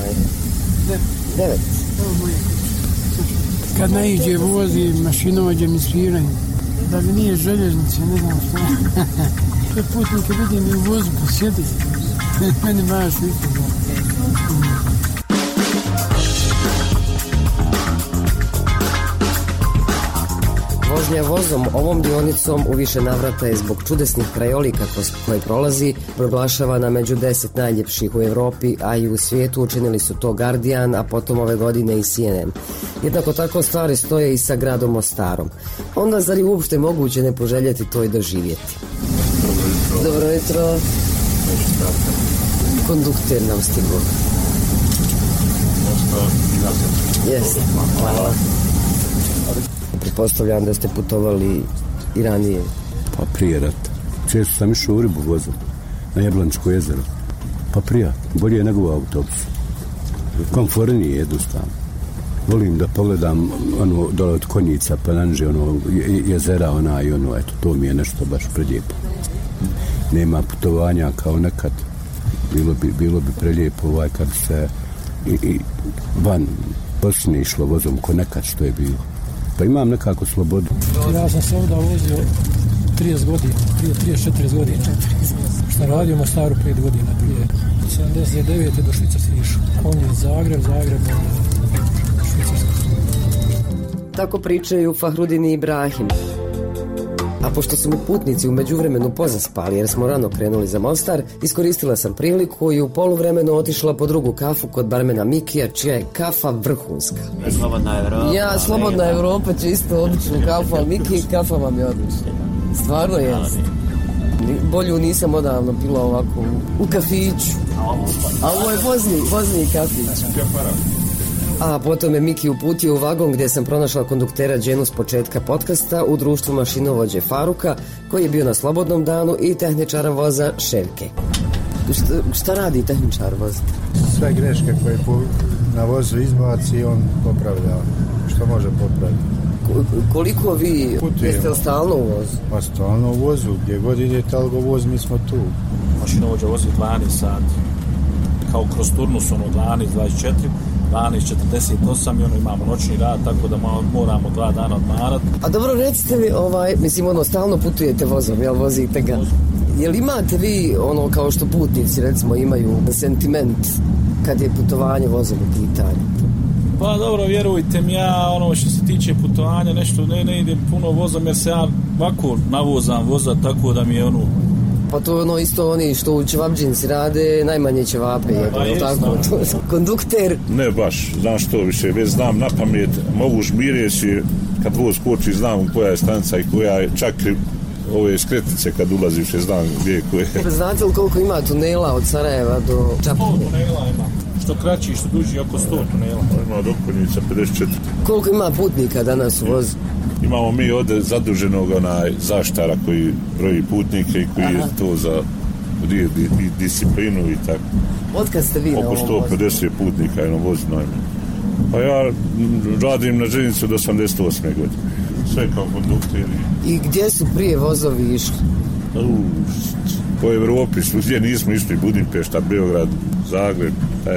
Speaker 5: 9.
Speaker 26: Kad naiđe vozi, mašinovođe mi sviraju. Da li nije željeznice, ne znam što. Kad putnike vidim i u vozu pa sjedi. Meni baš vidim.
Speaker 5: Vožnja vozom ovom dionicom u više navrata je zbog čudesnih krajolika kroz koje prolazi proglašavana među 10 najljepših u Europi, a i u svijetu. Učinili su to Guardian, a potom ove godine i CNN. Jednako tako stvari stoje i sa gradom Mostarom. Onda zar je uopšte moguće ne poželjeti to i doživjeti? Dobro jutro. Kondukter nam stigu. Jeste, hvala. Pretpostavljam da ste putovali i ranije.
Speaker 27: Pa prije rata. Često sam išao u ribu vozom na Jablančko jezero. Pa prije, bolje nego u autobusu. Komfornije, jednostavno. volim da pogledam ono dole od Konjica, Palanže, ono jezera, i ono, eto, to mi je nešto baš prelijepo. Nema putovanja kao nekad. Bilo bi prelijepo kad se i van Bosne išlo vozom ko nekad što je bilo. Pa imam nekako slobodu.
Speaker 26: Ja sam se ovdje vozio 30 godina, prije 34 godina. Šta radio u Mostaru 5 godina prije. 79. do Švicarske išao. On je Zagreb, Švicarska.
Speaker 5: Tako pričaju Fahrudin i Ibrahim. A pošto su mi putnici u međuvremenu pozaspali jer smo rano krenuli za Mostar, iskoristila sam priliku i u poluvremenu otišla po drugu kafu kod barmena Mikija, čija je kafa vrhunska.
Speaker 22: Slobodna Evropa.
Speaker 5: Ja, Slobodna Evropa će isto običnu kafu, ali Miki, kafa vam je odlična. Stvarno je. Bolju nisam odavno pila ovako u kafiću. A ovo je vozni kafić. A potom je Miki uputio u vagon gdje sam pronašla konduktera Đenu s početka podcasta u društvu mašinovođe Faruka, koji je bio na slobodnom danu, i tehničara voza Ševke. Šta radi tehničar voza?
Speaker 3: Sve greške koje na vozu izbaci on popravlja. Što može popraviti?
Speaker 5: Koliko vi jeste stalno u vozu?
Speaker 3: Pa stalno u vozu, gdje god idete algo voz, mi smo tu.
Speaker 11: Mašinovođa vozi 12 sati. Kao kroz turnus, 12, 24, 12:48 i imamo noćni rad, tako da moramo 2 dana odmarati.
Speaker 5: A dobro, recite mi, stalno putujete vozom, jel vozite ga? Jel imate vi kao što putnici recimo imaju sentiment kad je putovanje vozom u pitanju?
Speaker 11: Pa dobro, vjerujte mi, ja što se tiče putovanja nešto ne idem puno vozom jer se ja ovako navozam voza, tako da mi je
Speaker 5: Pa to isto oni što u ćevapdžinci rade, najmanje ćevape je, tako? Kondukter?
Speaker 12: Ne baš, znam što više, već znam na pamet, mogu žmireći, kad voz koči, znam koja je stanica i koja je, čak ove skretnice kad ulaziš, znam gdje je koje.
Speaker 5: Znate li koliko ima tunela od Sarajeva do Čapljine?
Speaker 11: 100 tunela ima, što kraći, što duži, oko 100 tunela.
Speaker 12: Ima od Okonjica 54.
Speaker 5: Koliko ima putnika danas u vozu?
Speaker 12: Imamo mi ovdje zaduženog zaštara koji broji putnike i koji je to za disciplinu i tako.
Speaker 5: Otkad ste vi na ovom vozu?
Speaker 12: Oko 150 putnika je na vozu najmanje. Pa ja radim na željeznici od 88. godine. Sve kao kondukter.
Speaker 5: I gdje su prije vozovi išli?
Speaker 12: Po Evropi, gdje nismo išli, Budimpešta, Beograd, Zagreb,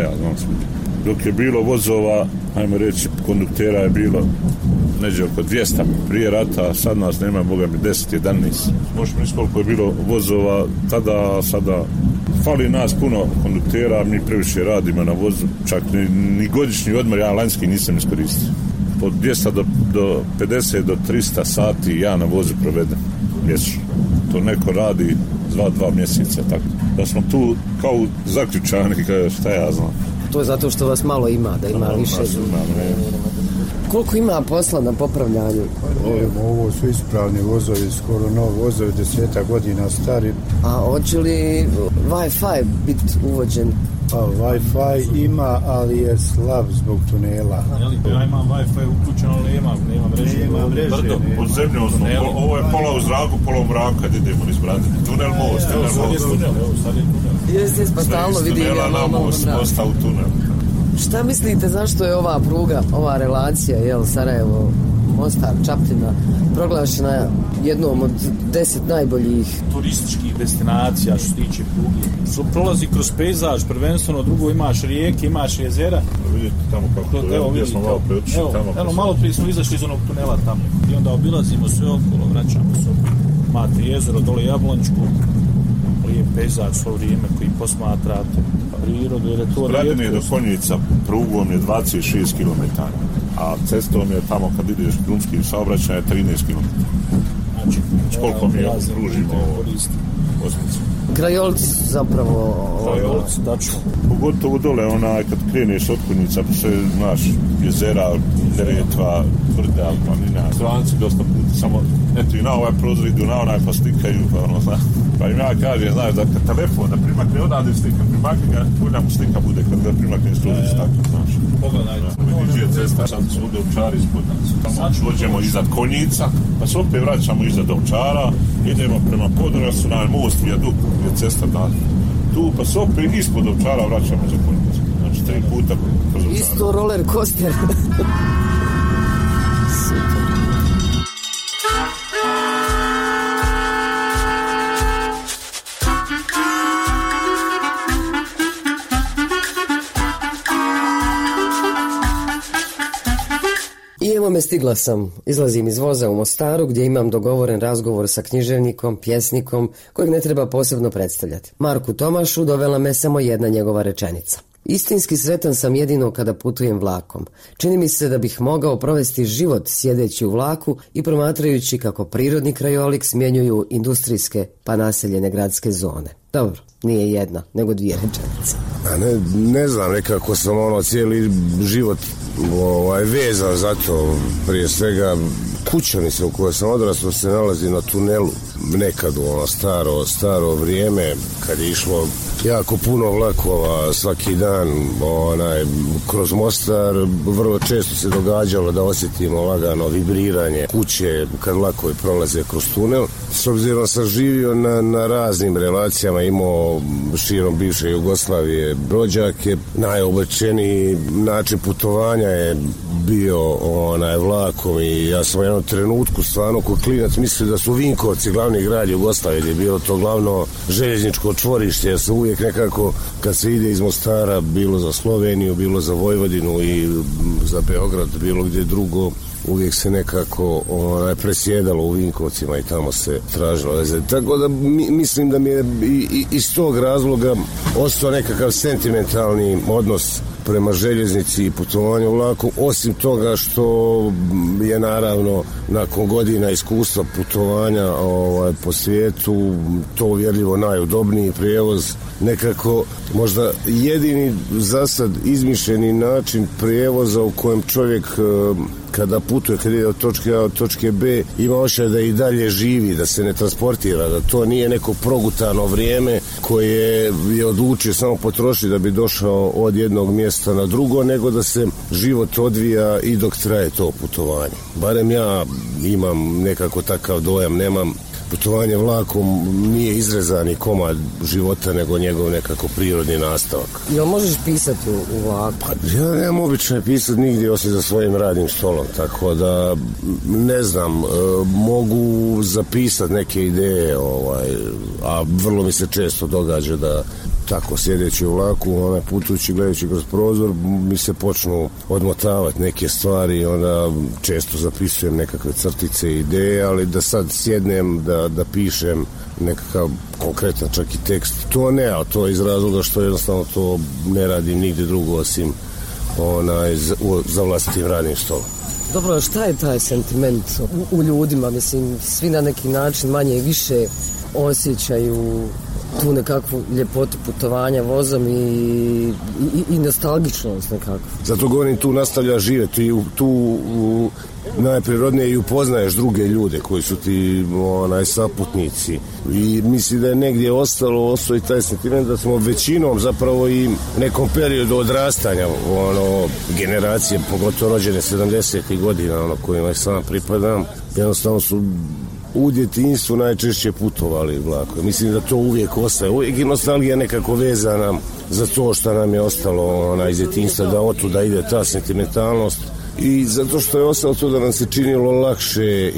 Speaker 12: dok je bilo vozova, ajmo reći, konduktera je bilo neđe oko 200 prije rata, sad nas nema, boga mi 10-11. Možemo reći koliko je bilo vozova tada, sada. Fali nas puno konduktera, mi previše radimo na vozu, čak ni godišnji odmor, ja lanjski nisam iskoristio. Od 200 do 50 do 300 sati ja na vozu provedem mjesečno. To neko radi 2 mjeseca, tako. Da smo tu kao zaključani, šta ja znam.
Speaker 5: To je zato što vas malo ima, da ima više. Koliko ima posla na popravljanju?
Speaker 3: Ovo su ispravni vozovi, skoro novi vozovi, 10 godina stari.
Speaker 5: A hoće li Wi-Fi biti uvođen?
Speaker 3: Pa Wi-Fi ima, ali je slab zbog tunela.
Speaker 11: Ja imam Wi-Fi uključeno, ali nema mreže.
Speaker 12: Pod zemljom smo, ovo je pola u zraku, pola u mraku kad idemo niz brade. Tunel most.
Speaker 11: Sad je tunel.
Speaker 5: Jeste, pa stalno vidi.
Speaker 12: Tunela na most, mosta u tunel.
Speaker 5: Šta mislite, zašto je ova pruga, ova relacija, Sarajevo, Mostar, Čapljina, proglašena jednom od 10 najboljih
Speaker 11: turističkih destinacija što se tiče pruge? Prolazi kroz pejzaž, prvenstveno, drugo imaš rijeke, imaš jezera.
Speaker 12: Vidite tamo kako to je, gdje smo malo preotišli tamo.
Speaker 11: Malo prije smo izašli iz onog tunela tamo i onda obilazimo sve okolo, vraćamo se. Imate jezero, dole Jablončku, lijep pejzaž svo vrijeme koji posmatrate prirodu, jer je to
Speaker 12: Gradine do Konjica prugom je 26 km, a cestom je tamo kad ideš drumskim saobraćajem 13 km. Znači, koliko mi pružimo Osmicu.
Speaker 5: Krajolci zapravo.
Speaker 11: Krajolci, tačno.
Speaker 12: Pogotovo dole, kad kreneš od Konjica, sve, znaš, jezera, Neretva, brda, planina. Stranci dosta puta, samo, eto i na ovaj prozor idu, na onaj pa slikaju, pa im ja kažem, znaš, da kad telefon, da primakne odavde slika, primakne ga, bolja mu slika bude kad ga primakne stružiš, tako, znaš.
Speaker 11: Pogledaj.
Speaker 12: Vidiš je cesta, sad su ovdje Ovčari ispod nas. Tamo dođemo iznad Konjica, pa se opet vraćamo iznad Ovčara, idemo prema Podravcu, na most, vijadukt, je cesta da tu, pa se opet ispod Ovčara vraćamo za Konjicu. Znači 3 puta.
Speaker 5: Isto roller coaster. Super. I evo me, stigla sam. Izlazim iz voza u Mostaru gdje imam dogovoren razgovor sa književnikom, pjesnikom kojeg ne treba posebno predstavljati. Marku Tomašu dovela me samo jedna njegova rečenica. Istinski sretan sam jedino kada putujem vlakom. Čini mi se da bih mogao provesti život sjedeći u vlaku i promatrajući kako prirodni krajolik smjenjuju industrijske pa naseljene gradske zone. Dobro, nije jedna, nego dvije rečenice.
Speaker 4: Ne znam, nekako sam cijeli život vezan za to. Prije svega kućanica u kojoj sam odrastao se nalazi na tunelu. Nekad u staro vrijeme kad je išlo jako puno vlakova svaki dan kroz Mostar, vrlo često se događalo da osjetimo lagano vibriranje kuće kad vlakovi prolaze kroz tunel. S obzirom sam živio na raznim relacijama, imao širom bivše Jugoslavije rođake, najobičajniji način putovanja je bio vlakom i ja sam u jednom trenutku stvarno ko klinac mislio da su Vinkovci glavni grad Jugoslavije, gdje je bilo to glavno željezničko čvorište, jer se uvijek nekako kad se ide iz Mostara, bilo za Sloveniju, bilo za Vojvodinu i za Beograd, bilo gdje drugo, uvijek se nekako presjedalo u Vinkovcima i tamo se tražilo veze. Tako da mislim da mi je iz tog razloga ostao nekakav sentimentalni odnos prema željeznici i putovanju vlakom, osim toga što je naravno nakon godina iskustva putovanja po svijetu to uvjerljivo najudobniji prijevoz, nekako možda jedini zasad izmišljeni način prijevoza u kojem čovjek kada putuje, kada ide od točke A od točke B, ima osjećaj da i dalje živi, da se ne transportira, da to nije neko progutano vrijeme koje je odlučio samo potrošiti da bi došao od jednog mjesta na drugo, nego da se život odvija i dok traje to putovanje. Barem ja imam nekako takav dojam, nemam putovanje vlakom nije izrezani komad života, nego njegov nekako prirodni nastavak.
Speaker 5: Jel možeš pisati u vlaku?
Speaker 4: Pa ja nemam običaj pisati nigdje osim za svojim radnim stolom, tako da ne znam, mogu zapisati neke ideje, a vrlo mi se često događa da tako sjedeći u vlaku, putujući, gledajući kroz prozor, mi se počnu odmotavati neke stvari, onda često zapisujem nekakve crtice i ideje, ali da sad sjednem da pišem nekakav konkretan čak i tekst, to ne, a to je iz razloga što jednostavno to ne radim nigdje drugo osim za vlastitim radnim stolom.
Speaker 5: Dobro, šta je taj sentiment u ljudima? Mislim, svi na neki način manje i više osjećaju tu nekakvu ljepotu putovanja vozom i nostalgičnost nekako.
Speaker 4: Zato govorim, tu nastavlja živjeti, tu najprirodnije i upoznaješ druge ljude koji su ti saputnici i misli da je negdje ostao i taj sentiment da smo većinom zapravo i nekom periodu odrastanja generacije, pogotovo rođene 70. godina kojima sam pripadam, jednostavno su u djetinjstvu najčešće putovali vlakom. Mislim da to uvijek ostaje. Uvijek je nostalgija nekako vezana za to što nam je ostalo iz djetinjstva, da otuda ide ta sentimentalnost. I zato što je ostalo to da nam se činilo lakše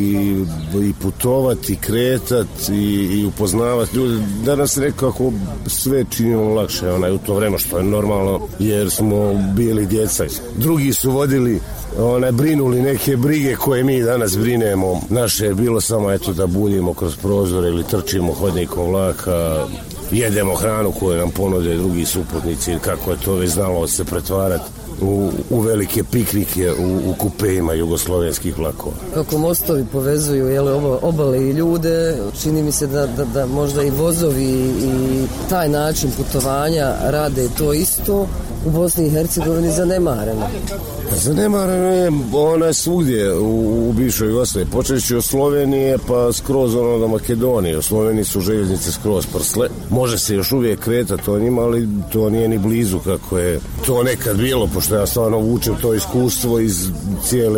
Speaker 4: i putovati, kretati i upoznavati ljude, da nam se nekako sve činilo lakše u to vreme, što je normalno jer smo bili djeca. Drugi su vodili brinuli neke brige koje mi danas brinemo. Naše je bilo samo da buljimo kroz prozore ili trčimo hodnikom vlaka, jedemo hranu koju nam ponude drugi suputnici, kako je to već znalo se pretvarati u velike piknike u kupeima jugoslovenskih vlakova.
Speaker 5: Kako mostovi povezuju obale i ljude, čini mi se da možda i vozovi i taj način putovanja rade to isto u Bosni i Hercegovini zanemareno.
Speaker 4: Zanemareno je, ona je svugdje u bivšoj Jugoslaviji, počeći od Slovenije pa skroz do Makedonije. U Sloveniji su željeznice skroz prsle, može se još uvijek kretati o njima, ali to nije ni blizu kako je to nekad bilo, pošto što ja stvarno vučem to iskustvo iz cijele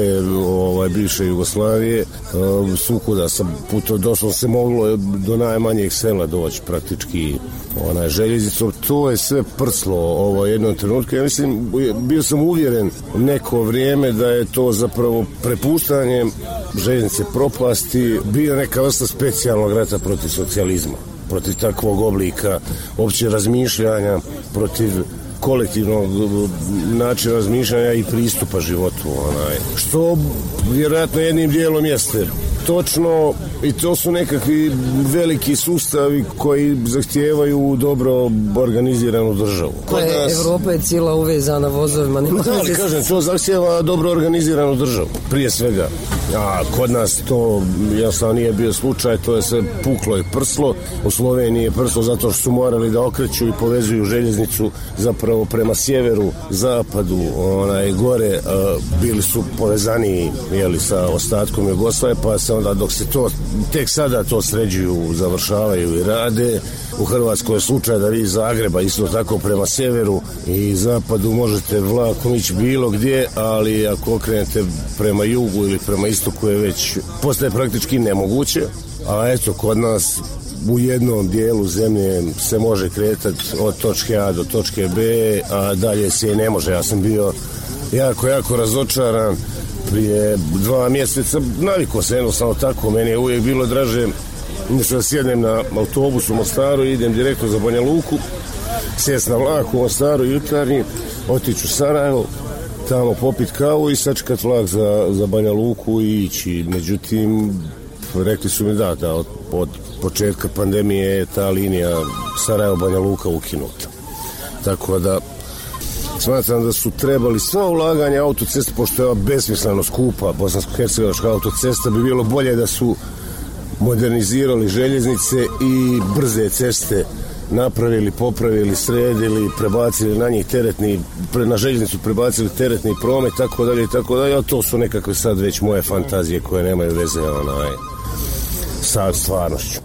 Speaker 4: bivše Jugoslavije. Svukuda sam puto, doslovno se moglo do najmanjeg sela doći praktički željeznicom. To je sve prslo jednom trenutku. Ja mislim, bio sam uvjeren neko vrijeme da je to zapravo prepuštanje željeznice propasti bio neka vrsta specijalnog rata protiv socijalizma, protiv takvog oblika opće razmišljanja, protiv kolektivnog načina razmišljanja i pristupa životu, što vjerojatno jednim dijelom jeste točno, i to su nekakvi veliki sustavi koji zahtijevaju dobro organiziranu državu.
Speaker 5: Evropa je cijela uvezana vozovima.
Speaker 4: Kažem, to zahtijeva dobro organiziranu državu, prije svega. A kod nas to jasno nije bio slučaj, to je sve puklo i prslo. U Sloveniji je prslo zato što su morali da okreću i povezuju željeznicu zapravo prema sjeveru, zapadu, gore, bili su povezani sa ostatkom Jugoslavije, pa se onda dok se to tek sada to sređuju, završavaju i rade. U Hrvatskoj je slučaj da vi iz Zagreba isto tako prema sjeveru i zapadu možete vlakom ići bilo gdje, ali ako okrenete prema jugu ili prema istoku je već postaje praktički nemoguće. A eto, kod nas u jednom dijelu zemlje se može kretati od točke A do točke B, a dalje se ne može. Ja sam bio jako razočaran prije 2 mjeseca, navikao se jednostavno tako, meni je uvijek bilo draže da sjednem na autobus u Mostaru i idem direktno za Banja Luku, sjest na vlak u Mostaru jutarnji, otići u Sarajevo, tamo popit kavu i sačekat vlak za Banja Luku i ići. Međutim, rekli su mi da od početka pandemije je ta linija Sarajevo-Banja Luka ukinuta. Tako da smatram da su trebali sva ulaganja autoceste, pošto je besmisleno skupa bosansko-hercegovačka autocesta, bi bilo bolje da su modernizirali željeznice i brze ceste napravili, popravili, sredili, prebacili na njih na željeznicu prebacili teretni promet, tako dalje, a to su nekakve sad već moje fantazije koje nemaju veze sa stvarnošću.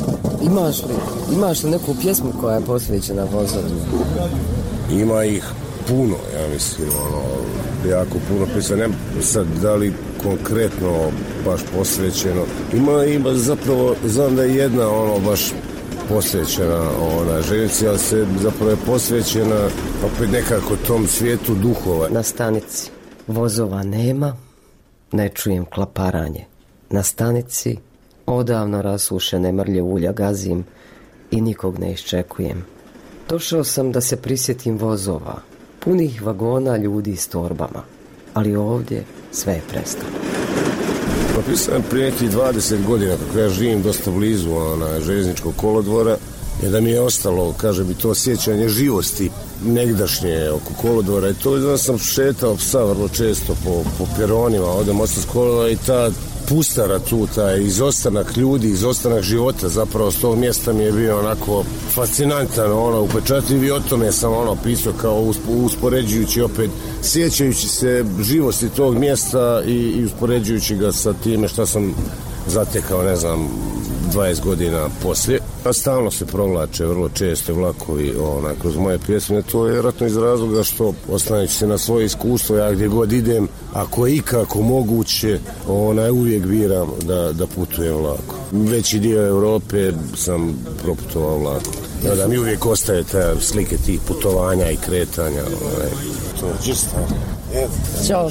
Speaker 5: Imaš li neku pjesmu koja je posvećena vozovima?
Speaker 4: Ima ih puno, ja mislim, jako puno pisa, ne sad da li konkretno baš posvećeno. Ima zapravo, znam da je jedna baš posvećena željeznici, ali se zapravo je posvećena opet nekako tom svijetu duhova.
Speaker 5: Na stanici vozova nema, ne čujem klaparanje. Na stanici odavno rasušene mrlje ulja gazim i nikog ne iščekujem. Došao sam da se prisjetim vozova, punih vagona ljudi s torbama, ali ovdje sve je prestalo.
Speaker 4: Napisam prije nekih 20 godina, kako ja živim dosta blizu željezničkog kolodvora, je da mi je ostalo, kaže bi, to sjećanje živosti negdašnje oko kolodvora, i to da sam šetao psa vrlo često po peronima, odem ostati s kolodvora i ta pustara tu, taj izostanak ljudi, izostanak života, zapravo s tog mjesta mi je bio onako fascinantan, upečatljiv, i o tome sam pisao kao uspoređujući opet, sjećajući se živosti tog mjesta i uspoređujući ga sa time šta sam zatekao, 20 godina poslije. A stalno se provlače vrlo često vlakovi kroz moje pjesme. To je vjerojatno iz razloga što, oslanjajući se na svoje iskustvo, ja gdje god idem, ako je ikako moguće, uvijek biram da putujem vlakom. Veći dio Europe sam proputovao vlakom. Da mi uvijek ostaje te slike tih putovanja i kretanja. To je čisto.
Speaker 5: Ćao.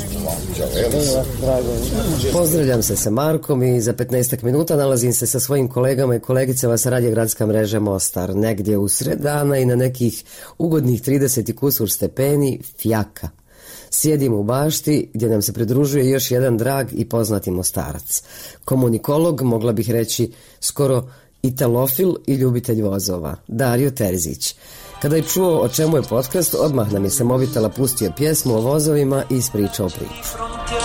Speaker 5: Pozdravljam se sa Markom i za 15 minuta nalazim se sa svojim kolegama i kolegicama sa Radio Gradska mreža Mostar. Negdje u sred dana i na nekih ugodnih 30 i kusur stepeni fjaka. Sjedimo u bašti gdje nam se pridružuje još jedan drag i poznati Mostarac. Komunikolog, mogla bih reći skoro italofil i ljubitelj vozova, Dario Terzić. Kada je čuo o čemu je podcast, odmah nam je sa mobitela pustio pjesmu o vozovima i ispričao priču.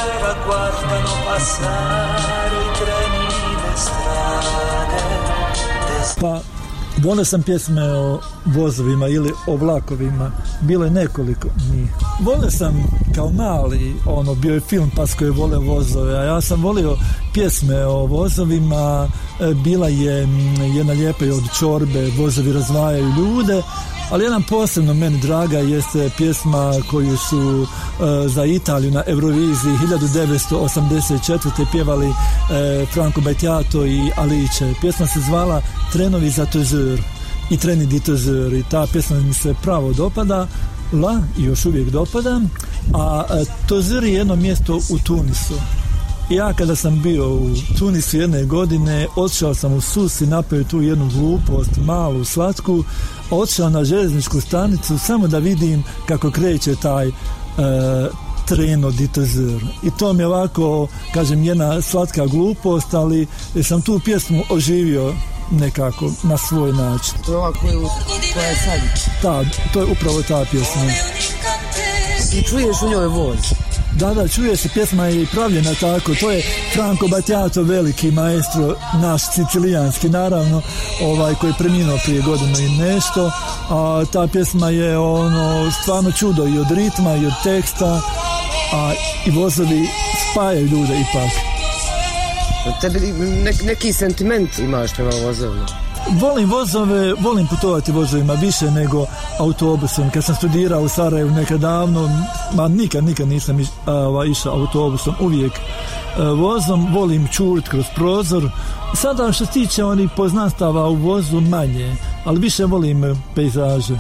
Speaker 13: Pa, volio sam pjesme o vozovima ili o vlakovima, bilo je nekoliko njih. Volio sam kao mali, bio je film Pasko je volio vozove, a ja sam volio pjesme o vozovima, bila je jedna lijepa i od Čorbe, vozovi razvajaju ljude, ali jedan posebno meni draga jeste pjesma koju su za Italiju na Euroviziji 1984. pjevali Franco Battiato i Alice. Pjesma se zvala Trenovi za Tozeur i Treni di Tozeur, i ta pjesma mi se pravo dopada i još uvijek dopada. A Tozeur je jedno mjesto u Tunisu. Ja kada sam bio u Tunisu jedne godine, otišao sam u Sus i napravio tu jednu glupost, malu, slatku, otišao na željezničku stanicu samo da vidim kako kreće taj Treno di Tozeur. I to mi je ovako, kažem, jedna slatka glupost, ali sam tu pjesmu oživio nekako na svoj način.
Speaker 5: To je ova koja je sad?
Speaker 13: To je upravo ta pjesma.
Speaker 5: I čuješ u njoj voz?
Speaker 13: Da, čuje se, pjesma je i pravljena tako. To je Franco Battiato, veliki maestro, naš sicilijanski, naravno, koji je preminuo prije godinu i nešto. A ta pjesma je stvarno čudo i od ritma i od teksta, a i vozovi spajaju ljude ipak.
Speaker 5: Tebi neki sentiment imaš prema vozovima?
Speaker 13: Volim vozove, volim putovati vozovima više nego autobusom. Kad sam studirao u Sarajevu nekad davno, nikad nisam išao autobusom, uvijek vozom. Volim čurit kroz prozor. Sada što se tiče onih poznanstava u vozu manje, ali više volim pejzaže.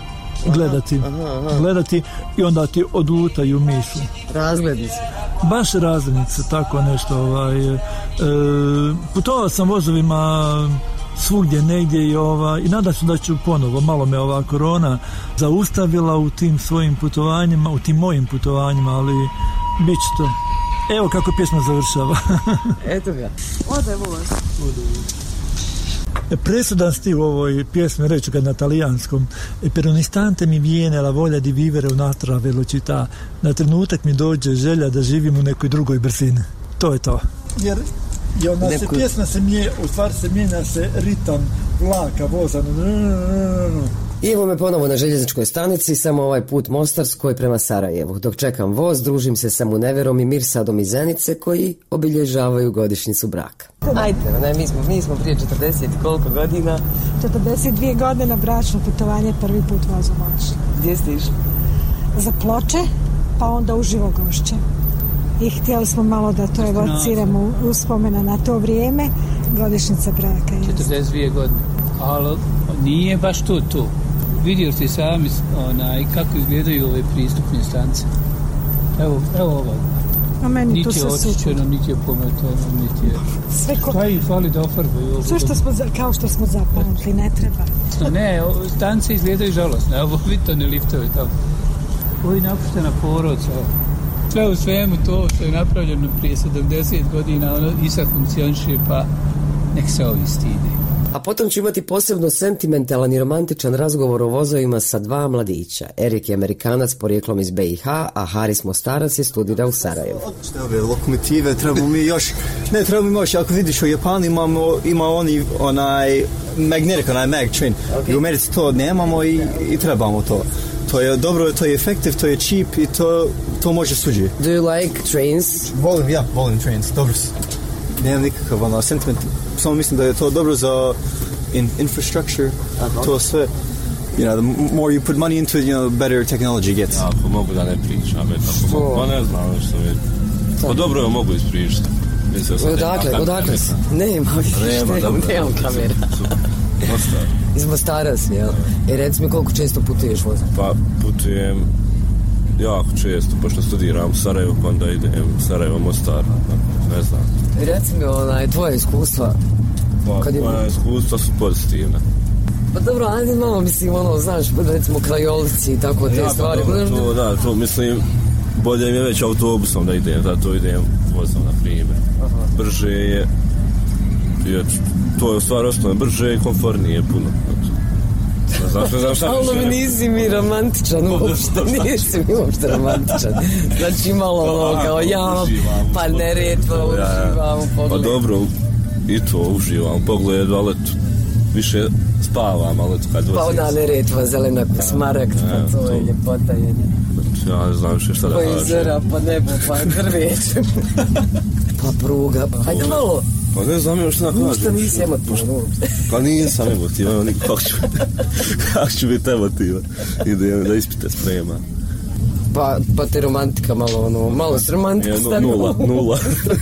Speaker 13: Gledati i onda ti odlutaju misli.
Speaker 5: Razglednice.
Speaker 13: Baš razglednice, tako nešto. Putovao sam vozovima svugdje negdje i nadam se da ću ponovo. Malo me ova korona zaustavila u tim svojim putovanjima, u tim mojim putovanjima, ali bit će to. Evo kako pjesma završava.
Speaker 5: Eto ga. Ode voz.
Speaker 13: Presudan stil u ovoj pjesmi, reću ga na talijanskom. Per un istante mi viene la voglia di vivere un'altra velocità. Na trenutak mi dođe želja da živim u nekoj drugoj brzini. To je to. Jer pjesma se mijenja se ritam vlaka, voza.
Speaker 5: I evo me ponovo na željezničkoj stanici, samo ovaj put mostarskoj prema Sarajevu. Dok čekam voz, družim se sa Muneverom i Mirsadom iz Zenice, koji obilježavaju godišnjicu braka. Ajde, mi smo prije 40 koliko godina?
Speaker 14: 42 godine bračno putovanje, prvi put vozom otišli.
Speaker 5: Gdje ste išli?
Speaker 14: Za Ploče, pa onda u Živogošće. I htjeli smo malo da to evociramo uspomena na to vrijeme, godišnjica braka.
Speaker 15: 42 godine, ali nije baš tu. Vidio ste sami kako izgledaju ove pristupne stanice. Evo ovo.
Speaker 14: A meni
Speaker 15: niti
Speaker 14: to sve
Speaker 15: je očišćeno, niti je pometano, niti je... Šta ih fali da ofarbaju?
Speaker 14: Sve kao što smo zapamtili, ne treba.
Speaker 15: Ne, stanice izgledaju žalostne. Evo, vidite liftove tamo. Ovo je napuštena porodca. Sve u svemu to što je napravljeno prije 70 godina, i sad funkcioniše, pa nek se ovi stide.
Speaker 5: A potom ću imati posebno sentimentalan i romantičan razgovor o vozovima sa dva mladića. Erik je Amerikanac porijeklom iz BiH, a Haris Mostarac je studira u Sarajevu.
Speaker 16: Odlične ove lokomotive, trebamo mi još, ako vidiš u Japanu ima onaj magnetic, onaj mag train. Okay. U Americi to nemamo i trebamo to. To je dobro, to je efektiv, to je cheap i to može suđi.
Speaker 5: Do you like trains?
Speaker 16: Volim trains, dobro su. Nemam nikakav sentiment, samo mislim da je to dobro za infrastructure, to sve. The more you put money into it, better technology gets.
Speaker 12: Ja, pa mogu da ne pričam, pa ne znam što je. Pa dobro, mogu ispričati.
Speaker 5: Odakle si? Nema kamera. Iz Mostara si, jel? Reci mi koliko često putuješ vozom?
Speaker 12: Pa putujem jako često, pošto studiram u Sarajevu, pa onda idem Sarajevo, Mostar, ne znam.
Speaker 5: Reci mi tvoje iskustva.
Speaker 12: Moja iskustva su pozitivne.
Speaker 5: Pa dobro, ajde malo, znaš, recimo krajolici i tako te stvari.
Speaker 12: To mislim, bolje mi je već autobusom da idem, zato idem vozom, na primjer. Brže je, to je u stvari osnovno, brže i komfornije puno.
Speaker 5: Ali nisi mi romantičan uopšte, nisi mi uopšte romantičan. Znači malo kao ja, pa Neretva uživam u pogledu.
Speaker 12: Pa dobro, i to uživam u pogledu, ali više spavam, ali kad
Speaker 5: pa ona Neretva, zelena smaragd, pa to je ljepota jedne.
Speaker 12: Ja ne znam šta da kažem.
Speaker 5: Pa jezera, pa nebo, pa drveće. Pa pruga. Ajde malo
Speaker 1: Pa ne znam još što da kažem.
Speaker 5: Ništa nisi emotivan.
Speaker 1: Pa nisam emotivan, kako ću biti emotivan. Ide da ispite sprema.
Speaker 5: Pa te romantika malo s romantika stavila.
Speaker 1: Nula.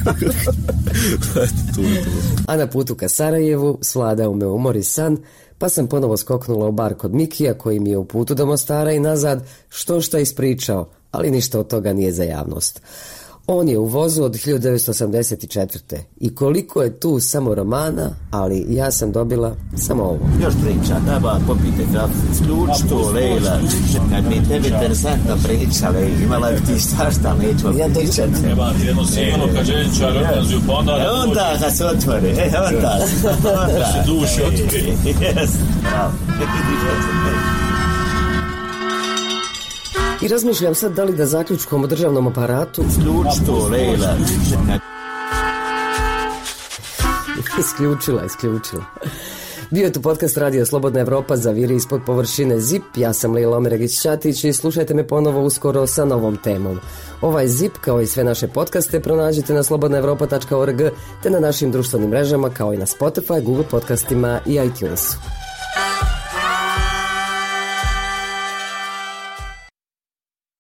Speaker 5: A na putu ka Sarajevu svladao me umor i san, pa sam ponovo skoknula u bar kod Mikija koji mi je u putu do Mostara i nazad što ispričao, ali ništa od toga nije za javnost. On je u vozu od 1984. I koliko je tu samo romana, ali ja sam dobila samo ovo.
Speaker 17: Još priča, treba popite kafu, ključ to, Lejla. Kad mi tebi interesantno pričale, imala bi ti svašta, nećemo pričati.
Speaker 11: Treba ti jedno sigurno kad željeničar odlazi u ponda.
Speaker 17: Onda kad se otvori, onda.
Speaker 11: Se duši otvori.
Speaker 17: Jes, bravo.
Speaker 5: I razmišljam sad da li da zaključkom u državnom aparatu...
Speaker 17: Ključ to, Lejla.
Speaker 5: Isključila. Bio je tu podcast Radio Slobodna Evropa za viri ispod površine ZIP. Ja sam Lejla Omeragić-Ćatić i slušajte me ponovo uskoro sa novom temom. Ovaj ZIP, kao i sve naše podcaste, pronađite na slobodnaevropa.org te na našim društvenim mrežama kao i na Spotify, Google podcastima i iTunesu.